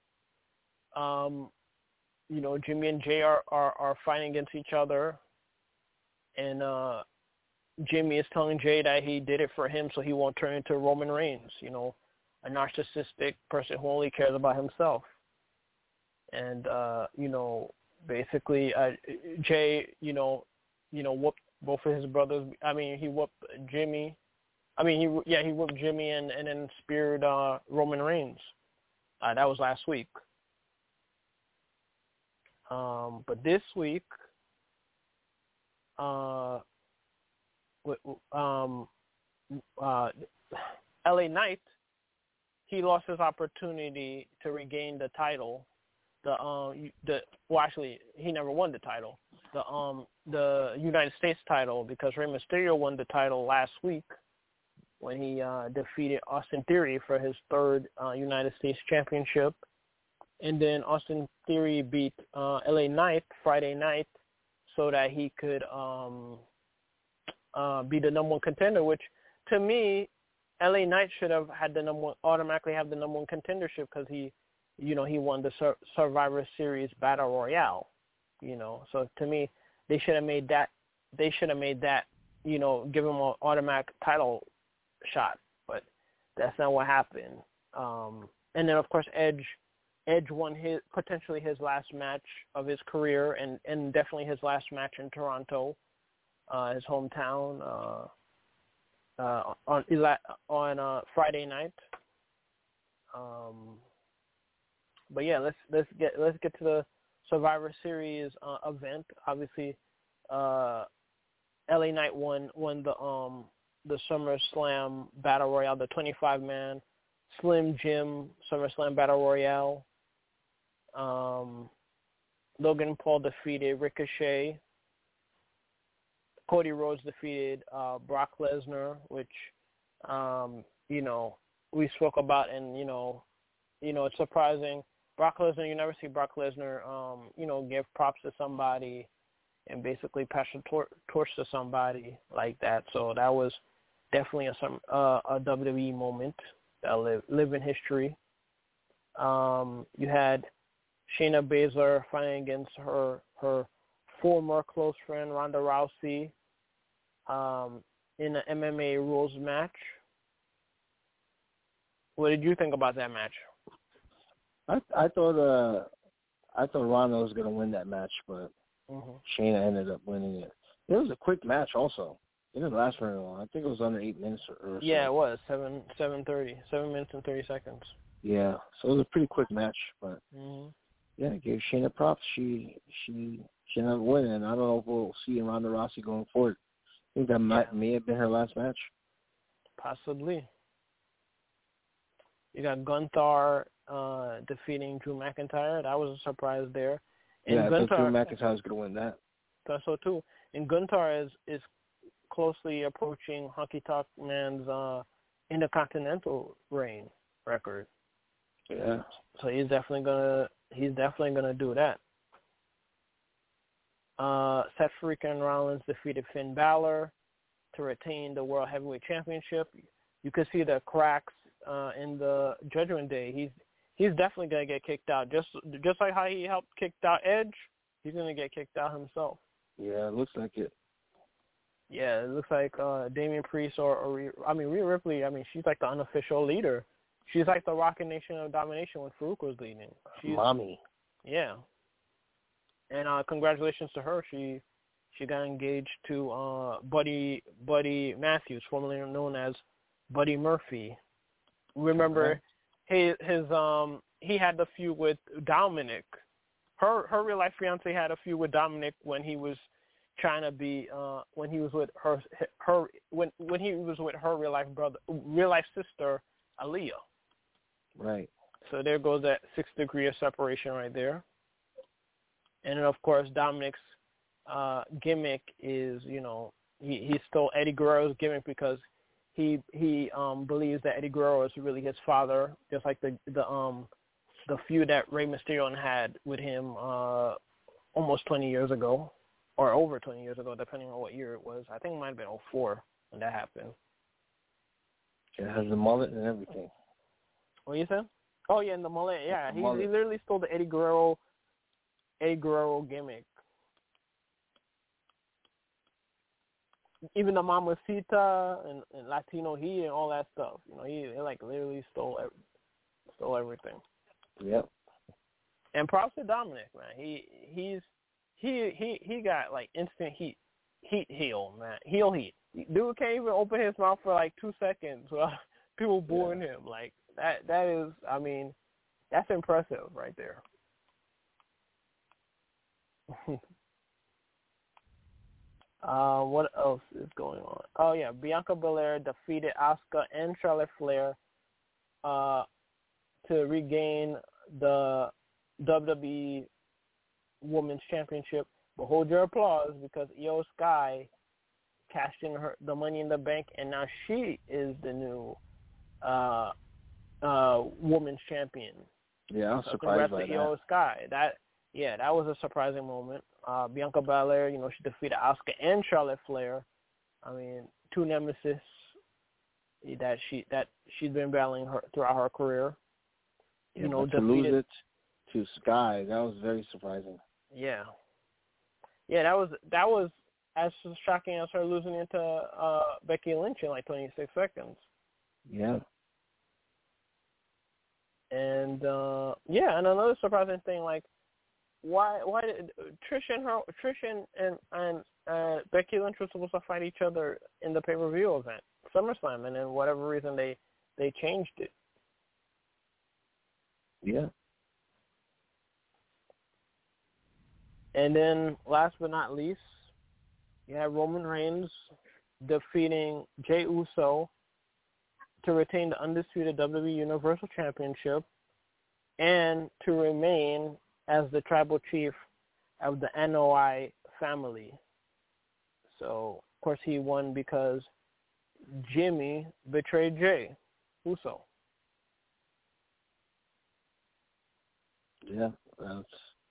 um, you know, Jimmy and Jay are, are, are fighting against each other. And uh, Jimmy is telling Jay that he did it for him so he won't turn into Roman Reigns, you know, a narcissistic person who only cares about himself. And, uh, you know, basically uh, Jay, you know, you know, whooped both of his brothers. I mean, he whooped Jimmy. I mean, he yeah, he whooped Jimmy and, and then speared uh, Roman Reigns. Uh, that was last week. Um, but this week, uh, um, uh, L A Knight, he lost his opportunity to regain the title. The um the well actually he never won the title. The um the United States title, because Rey Mysterio won the title last week when he uh, defeated Austin Theory for his third uh, United States championship. And then Austin Theory beat uh, L A Knight Friday night so that he could um uh, be the number one contender, which to me, L A Knight should have had the number one, automatically have the number one contendership because he you know, he won the Sur- Survivor Series Battle Royale, you know. So to me, they should have made that, they should have made that, you know, give him an automatic title shot. But that's not what happened. Um, and then, of course, Edge, Edge won his, potentially his last match of his career, and, and definitely his last match in Toronto, uh, his hometown, uh, uh, on, on uh, Friday night. Um But yeah, let's let's get let's get to the Survivor Series uh, event. Obviously, uh, L A Knight won won the um the SummerSlam Battle Royale, the twenty-five man Slim Jim SummerSlam Battle Royale. Um, Logan Paul defeated Ricochet. Cody Rhodes defeated uh, Brock Lesnar, which um, you know we spoke about, and you know, you know it's surprising. Brock Lesnar, you never see Brock Lesnar, um, you know, give props to somebody and basically pass the tor- torch to somebody like that. So that was definitely a some uh, a W W E moment that live live in history. Um, you had Shayna Baszler fighting against her her former close friend Ronda Rousey um, in an M M A rules match. What did you think about that match? I I thought uh I thought Ronda was gonna win that match, but mm-hmm. Shayna ended up winning it. It was a quick match, also. It didn't last very long. I think it was under eight minutes or, or so. Yeah, it was seven seven thirty, seven minutes and thirty seconds. Yeah, so it was a pretty quick match, but mm-hmm. yeah, I gave Shayna props. She she she ended up winning, and I don't know if we'll see Ronda Rousey going forward. I think that yeah. might may have been her last match. Possibly. You got Gunther uh, defeating Drew McIntyre. That was a surprise there. And yeah, Gunther, I thought Drew McIntyre was going to win that. Thought so too. And Gunther is, is closely approaching Honky Tonk Man's uh, Intercontinental reign record. Yeah. So he's definitely gonna he's definitely gonna do that. Uh, Seth freaking Rollins defeated Finn Balor to retain the World Heavyweight Championship. You can see the cracks uh, in the Judgment Day. He's he's definitely gonna get kicked out. Just just like how he helped kick out Edge, he's gonna get kicked out himself. Yeah, it looks like it. Yeah, it looks like uh, Damian Priest or, or I mean Rhea Ripley. I mean she's like the unofficial leader. She's like the Rocket Nation of Domination when Farouk was leading. She's, Mommy. Yeah. And uh, congratulations to her. She she got engaged to uh, Buddy Buddy Matthews, formerly known as Buddy Murphy. Remember, his his um he had the feud with Dominic. Her her real life fiance had a feud with Dominic when he was trying to be uh when he was with her her when when he was with her real life brother real life sister Aaliyah. Right. So there goes that six degree of separation right there. And then of course Dominic's uh, gimmick is, you know, he, he stole Eddie Guerrero's gimmick because he he um, believes that Eddie Guerrero is really his father, just like the the um the feud that Rey Mysterio had with him uh, almost twenty years ago, or over twenty years ago, depending on what year it was. I think it might have been oh four when that happened. It has the mullet and everything. What you said? Oh yeah, and the mullet. Yeah, the he mullet. he literally stole the Eddie Guerrero Eddie Guerrero gimmick. Even the Mamacita and, and Latino Heat and all that stuff. You know, he, he like literally stole every, stole everything. Yep. And props to Dominic, man. He he's he he he got like instant heat heat heel, man. Heel heat. Dude can't even open his mouth for like two seconds without people booing yeah. him. Like that that is, I mean, that's impressive right there. uh, what else is going on? Oh yeah, Bianca Belair defeated Asuka and Charlotte Flair uh, to regain the W W E Women's Championship. But hold your applause because Io Sky cashed in her the Money in the Bank, and now she is the new uh, uh, Women's Champion. Yeah, I was so surprised by to that. Io Sky. That yeah, that was a surprising moment. Uh, Bianca Belair, you know, she defeated Asuka and Charlotte Flair. I mean, two nemesis that she that she's been battling her throughout her career. Yeah, you know, to defeated, lose it to Sky, that was very surprising. Yeah, yeah, that was that was as shocking as her losing it to uh, Becky Lynch in like twenty-six seconds. Yeah. And uh, yeah, and another surprising thing, like why why did Trish and her Trish and and, and uh, Becky Lynch were supposed to fight each other in the pay per view event, SummerSlam, and then whatever reason they they changed it. Yeah. And then, last but not least, you have Roman Reigns defeating Jey Uso to retain the undisputed W W E Universal Championship and to remain as the tribal chief of the N O I family. So, of course, he won because Jimmy betrayed Jey Uso. Yeah, that's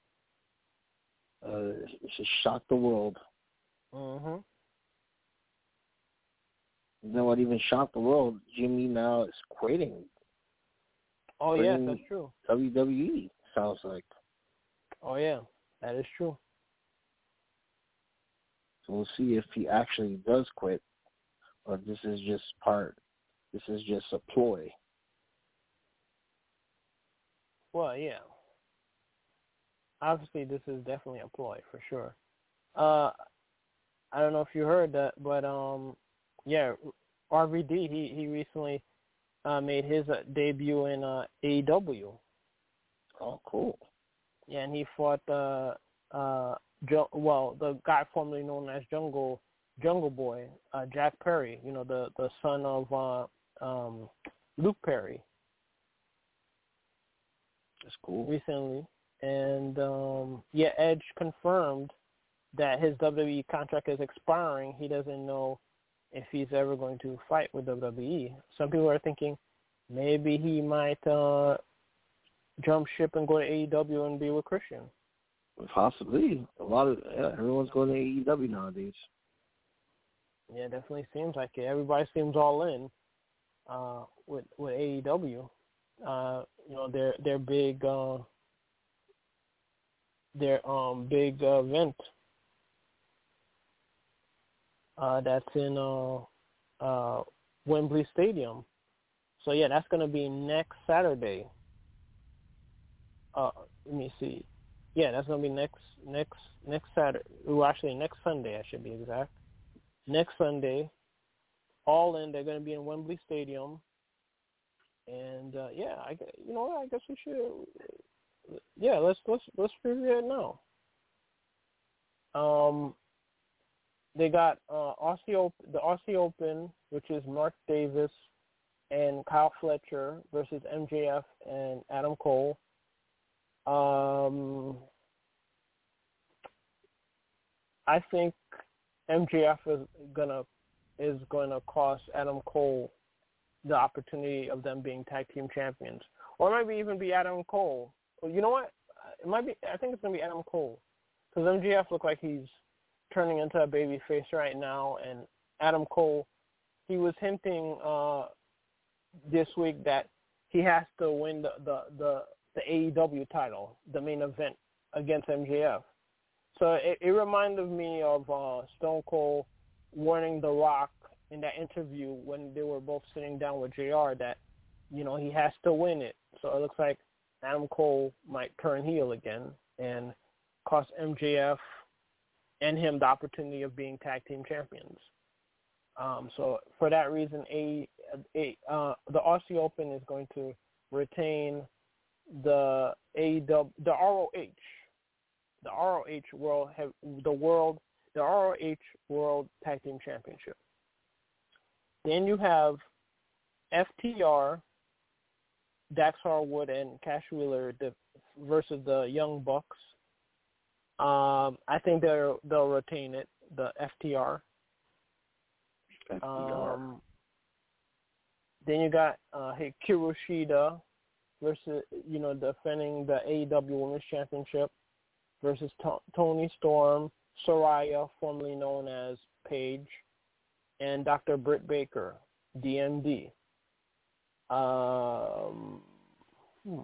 uh, it should shock the world. Mm-hmm. You know what even shocked the world? Jimmy now is quitting. Oh, quitting yes, that's true. W W E, sounds like. Oh, yeah, that is true. So we'll see if he actually does quit, or this is just part, this is just a ploy. Well, yeah. Obviously, this is definitely a ploy, for sure. Uh, I don't know if you heard that, but, um, yeah, R V D, he, he recently uh, made his uh, debut in uh, A E W. Oh, cool. Yeah, and he fought uh, uh, jo- well, the guy formerly known as Jungle Jungle Boy, uh, Jack Perry. You know, the the son of uh, um, Luke Perry. That's cool. Recently, and um, yeah, Edge confirmed that his W W E contract is expiring. He doesn't know if he's ever going to fight with W W E. Some people are thinking maybe he might uh, jump ship and go to A E W and be with Christian. Possibly. A lot of yeah, everyone's going to A E W nowadays. Yeah, definitely seems like it. Everybody seems all in uh, with with A E W. Uh, you know, their their big uh, their um big uh, event uh, that's in uh, uh, Wembley Stadium. So yeah, that's gonna be next Saturday. Uh, let me see. Yeah, that's gonna be next next next Saturday. Well, actually, next Sunday. I should be exact. Next Sunday, all in. They're gonna be in Wembley Stadium, and uh, yeah, I you know I guess we should. Yeah, let's let's let's preview it now. Um, they got uh, Aussie Open, the Aussie Open, which is Mark Davis and Kyle Fletcher versus M J F and Adam Cole. Um, I think M J F is gonna is gonna cost Adam Cole the opportunity of them being tag team champions, or maybe even be Adam Cole. You know what? It might be. I think it's gonna be Adam Cole because M J F look like he's turning into a baby face right now, and Adam Cole, he was hinting uh, this week that he has to win the the the, the A E W title, the main event against M J F. So it, it reminded me of uh, Stone Cold warning The Rock in that interview when they were both sitting down with J R that, you know, he has to win it. So it looks like Adam Cole might turn heel again and cost M J F and him the opportunity of being tag team champions. Um, so for that reason, a, a uh, the Aussie Open is going to retain the A E W, the R O H. The R O H World, the World, the R O H World Tag Team Championship. Then you have F T R, Dax Harwood and Cash Wheeler versus the Young Bucks. Um, I think they'll they'll retain it, the F T R. F T R. Um, then you got uh, Hikaru Shida versus, you know, defending the A E W Women's Championship, versus T- Tony Storm, Soraya, formerly known as Paige, and Doctor Britt Baker, D M D. Um, hmm.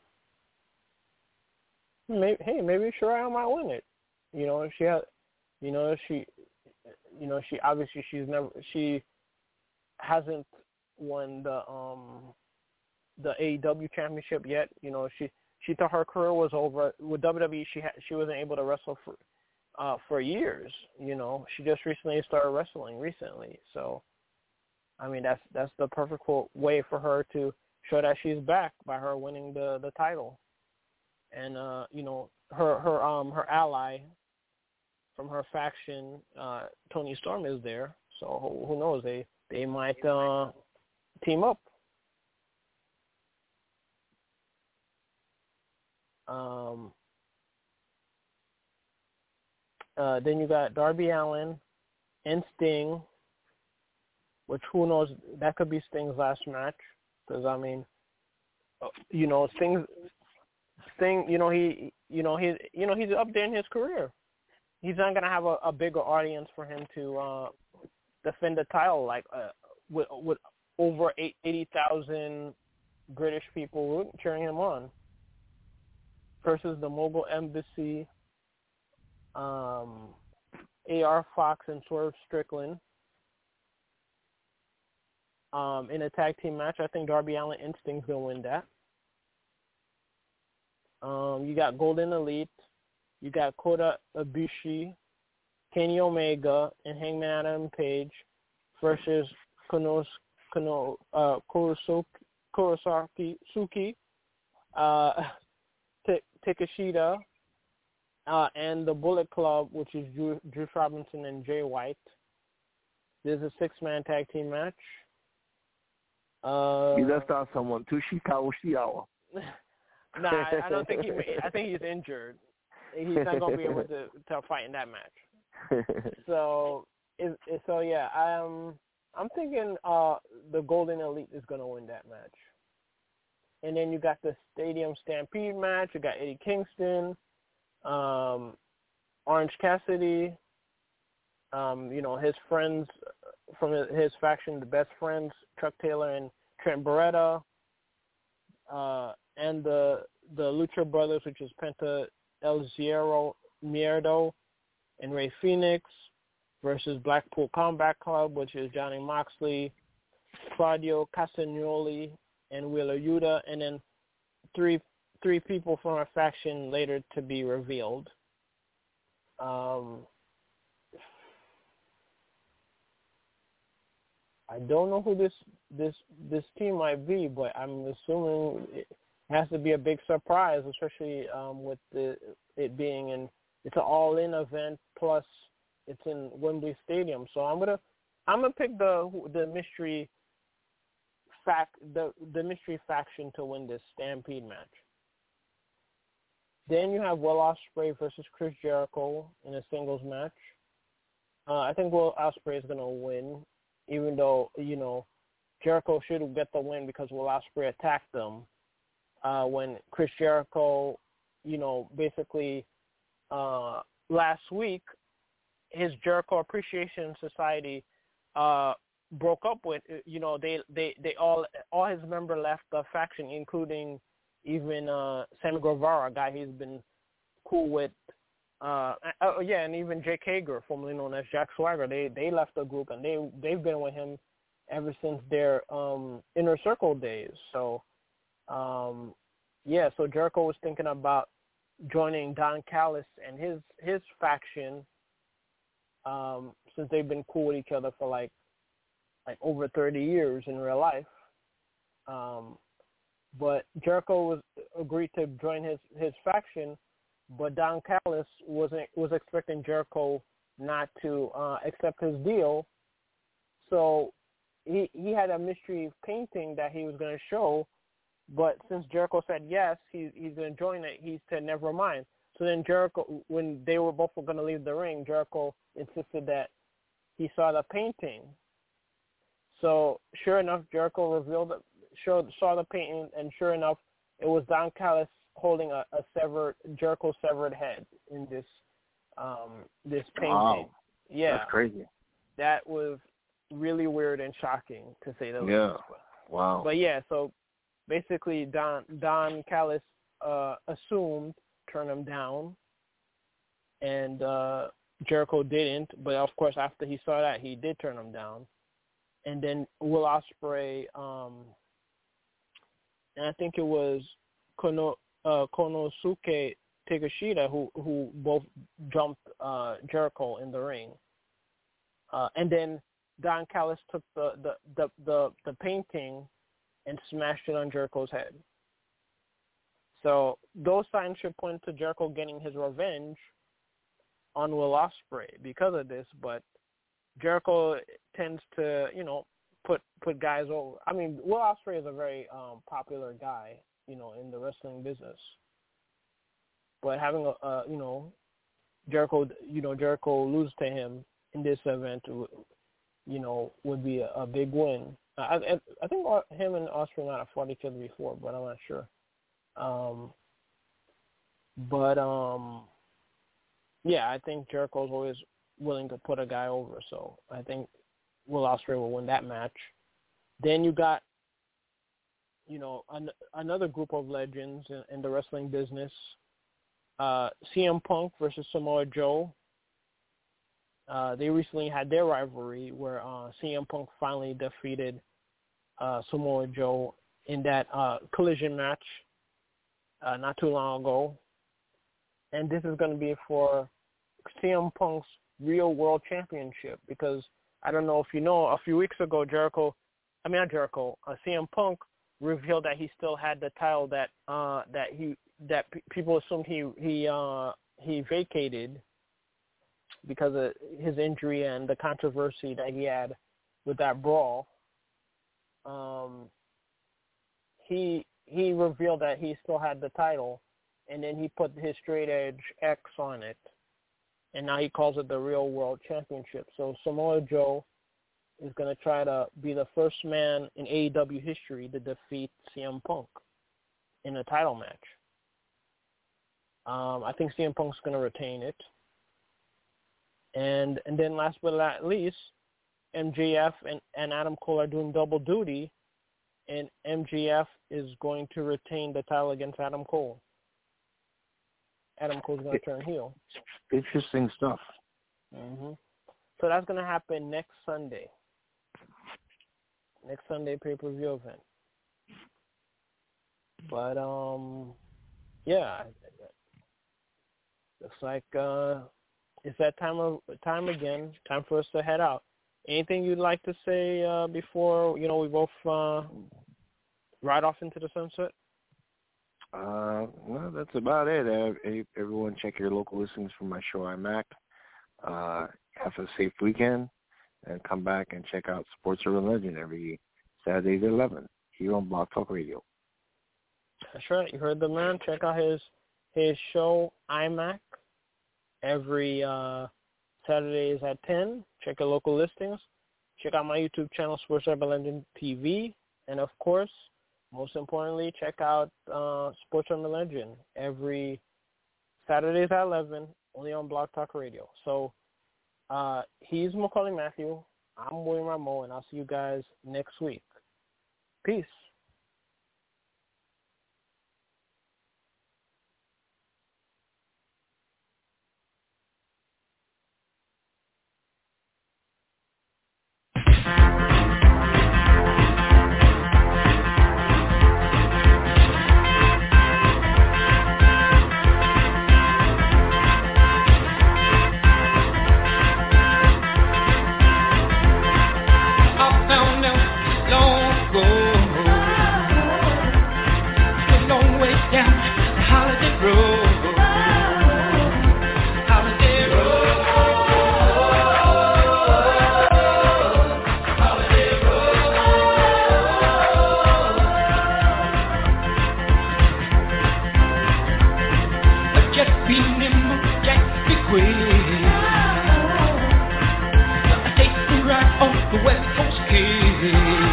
maybe, hey, maybe Soraya might win it. You know, she has, you know, she, you know, she obviously she's never, she hasn't won the um the A E W championship yet. You know, she. She thought her career was over with W W E. She ha- she wasn't able to wrestle for uh, for years. You know, she just recently started wrestling recently. So, I mean, that's that's the perfect way for her to show that she's back by her winning the, the title. and uh, you know her her um her ally from her faction, uh, Tony Storm, is there. So who, who knows? They they might uh, team up. Um, uh, then you got Darby Allin and Sting, which who knows? That could be Sting's last match, because I mean, you know, Sting, Sting, you know he, you know he, you know he's up there in his career. He's not gonna have a, a bigger audience for him to uh, defend the title, like uh, with with over eighty thousand British people cheering him on, versus the Mogul Embassy, um, A R Fox and Swerve Strickland. Um, in a tag team match, I think Darby Allin and Sting's gonna win that. Um, you got Golden Elite, you got Kota Ibushi, Kenny Omega, and Hangman Adam Page versus Konos, Kono, uh, Kurosaki, Kurosaki Suki, uh, T- Takeshita, uh, and the Bullet Club, which is Drew, Drew Robinson and Jay White. This is a six-man tag team match. Uh, you left out someone, Toshikawa Shiawa. Nah, I, I don't think he. I think he's injured. He's not gonna be able to, to fight in that match. So, it, it, so yeah, I'm I'm thinking uh, the Golden Elite is gonna win that match. And then you got the Stadium Stampede match. You got Eddie Kingston, um, Orange Cassidy. Um, you know his friends from his, his faction, the Best Friends, Chuck Taylor and Trent Beretta. Uh, and the the Lucha Brothers, which is Penta El Zero Miedo and Rey Fenix, versus Blackpool Combat Club, which is Johnny Moxley, Claudio Castagnoli, and Wheeler Yuta, and then three three people from our faction later to be revealed. Um, I don't know who this this this team might be, but I'm assuming it has to be a big surprise, especially um, with the it being in it's an all-in event plus it's in Wembley Stadium. So I'm gonna I'm gonna pick the the mystery fact the the mystery faction to win this Stampede match. Then you have Will Ospreay versus Chris Jericho in a singles match. Uh, I think Will Ospreay is gonna win, even though, you know, Jericho should get the win because Will Ospreay attacked them uh, when Chris Jericho, you know, basically uh, last week, his Jericho Appreciation Society uh, broke up with, you know, they, they, they all, all his members left the faction, including even uh, Sammy Guevara, a guy he's been cool with. Uh, uh, yeah, and even Jake Hager, formerly known as Jack Swagger, they they left the group and they they've been with him ever since their um, Inner Circle days. So, um, yeah, so Jericho was thinking about joining Don Callis and his his faction, um, since they've been cool with each other for like like over thirty years in real life. Um, but Jericho was agreed to join his his faction. But Don Callis wasn't was expecting Jericho not to uh, accept his deal, so he he had a mystery painting that he was going to show. But since Jericho said yes, he, he's going to join it. He said never mind. So then Jericho, when they were both going to leave the ring, Jericho insisted that he saw the painting. So sure enough, Jericho revealed showed saw the painting, and sure enough, it was Don Callis holding a, a severed Jericho severed head in this um, this painting. Wow. Yeah, that's crazy. That was really weird and shocking, to say the least. Yeah. Wow. But yeah, so basically Don Don Callis uh, assumed, turned him down, and uh, Jericho didn't. But of course, after he saw that, he did turn him down. And then Will Ospreay, um, and I think it was Kono. Uh, Konosuke Takeshita, who who both jumped uh, Jericho in the ring, uh, and then Don Callis took the, the, the, the, the painting and smashed it on Jericho's head. So those signs should point to Jericho getting his revenge on Will Ospreay because of this. But Jericho tends to, you know, put put guys over. I mean, Will Ospreay is a very um, popular guy, you know, in the wrestling business. But having a, a you know, Jericho, you know, Jericho lose to him in this event, you know, would be a, a big win. I, I I think him and Ospreay might have fought each other before, but I'm not sure. Um, but um, yeah, I think Jericho's always willing to put a guy over, so I think Will Ospreay will win that match. Then you got, you know, an, another group of legends in, in the wrestling business. Uh, C M Punk versus Samoa Joe. Uh, they recently had their rivalry where uh, C M Punk finally defeated uh, Samoa Joe in that uh, collision match uh, not too long ago. And this is going to be for C M Punk's Real World Championship because I don't know if you know, a few weeks ago, Jericho, I mean not Jericho, uh, C M Punk revealed that he still had the title that uh, that he that p- people assumed he he uh, he vacated because of his injury and the controversy that he had with that brawl. Um, he he revealed that he still had the title, and then he put his straight edge X on it, and now he calls it the Real World Championship. So Samoa Joe is going to try to be the first man in A E W history to defeat C M Punk in a title match. Um, I think C M Punk's going to retain it. And and then last but not least, M J F and, and Adam Cole are doing double duty, and M J F is going to retain the title against Adam Cole. Adam Cole's going to turn heel. Interesting stuff. Mm-hmm. So that's going to happen next Sunday. Next Sunday pay-per-view event. But, um, yeah, looks like uh, it's that time of time again. Time for us to head out. Anything you'd like to say uh, before, you know, we both uh, ride off into the sunset? Uh, well, that's about it. Uh, everyone check your local listings for my show, iMac. Uh, have a safe weekend, and come back and check out Sports Urban Legend every Saturday at eleven here on Blog Talk Radio. That's right. You heard the man. Check out his his show, iMac, every uh, Saturdays at ten. Check your local listings. Check out my YouTube channel, Sports Urban Legend T V. And, of course, most importantly, check out uh, Sports Urban Legend every Saturdays at eleven, only on Blog Talk Radio. So uh, he's Macaulay Matthew. I'm William Rameau, and I'll see you guys next week. Peace. West Coast Kid.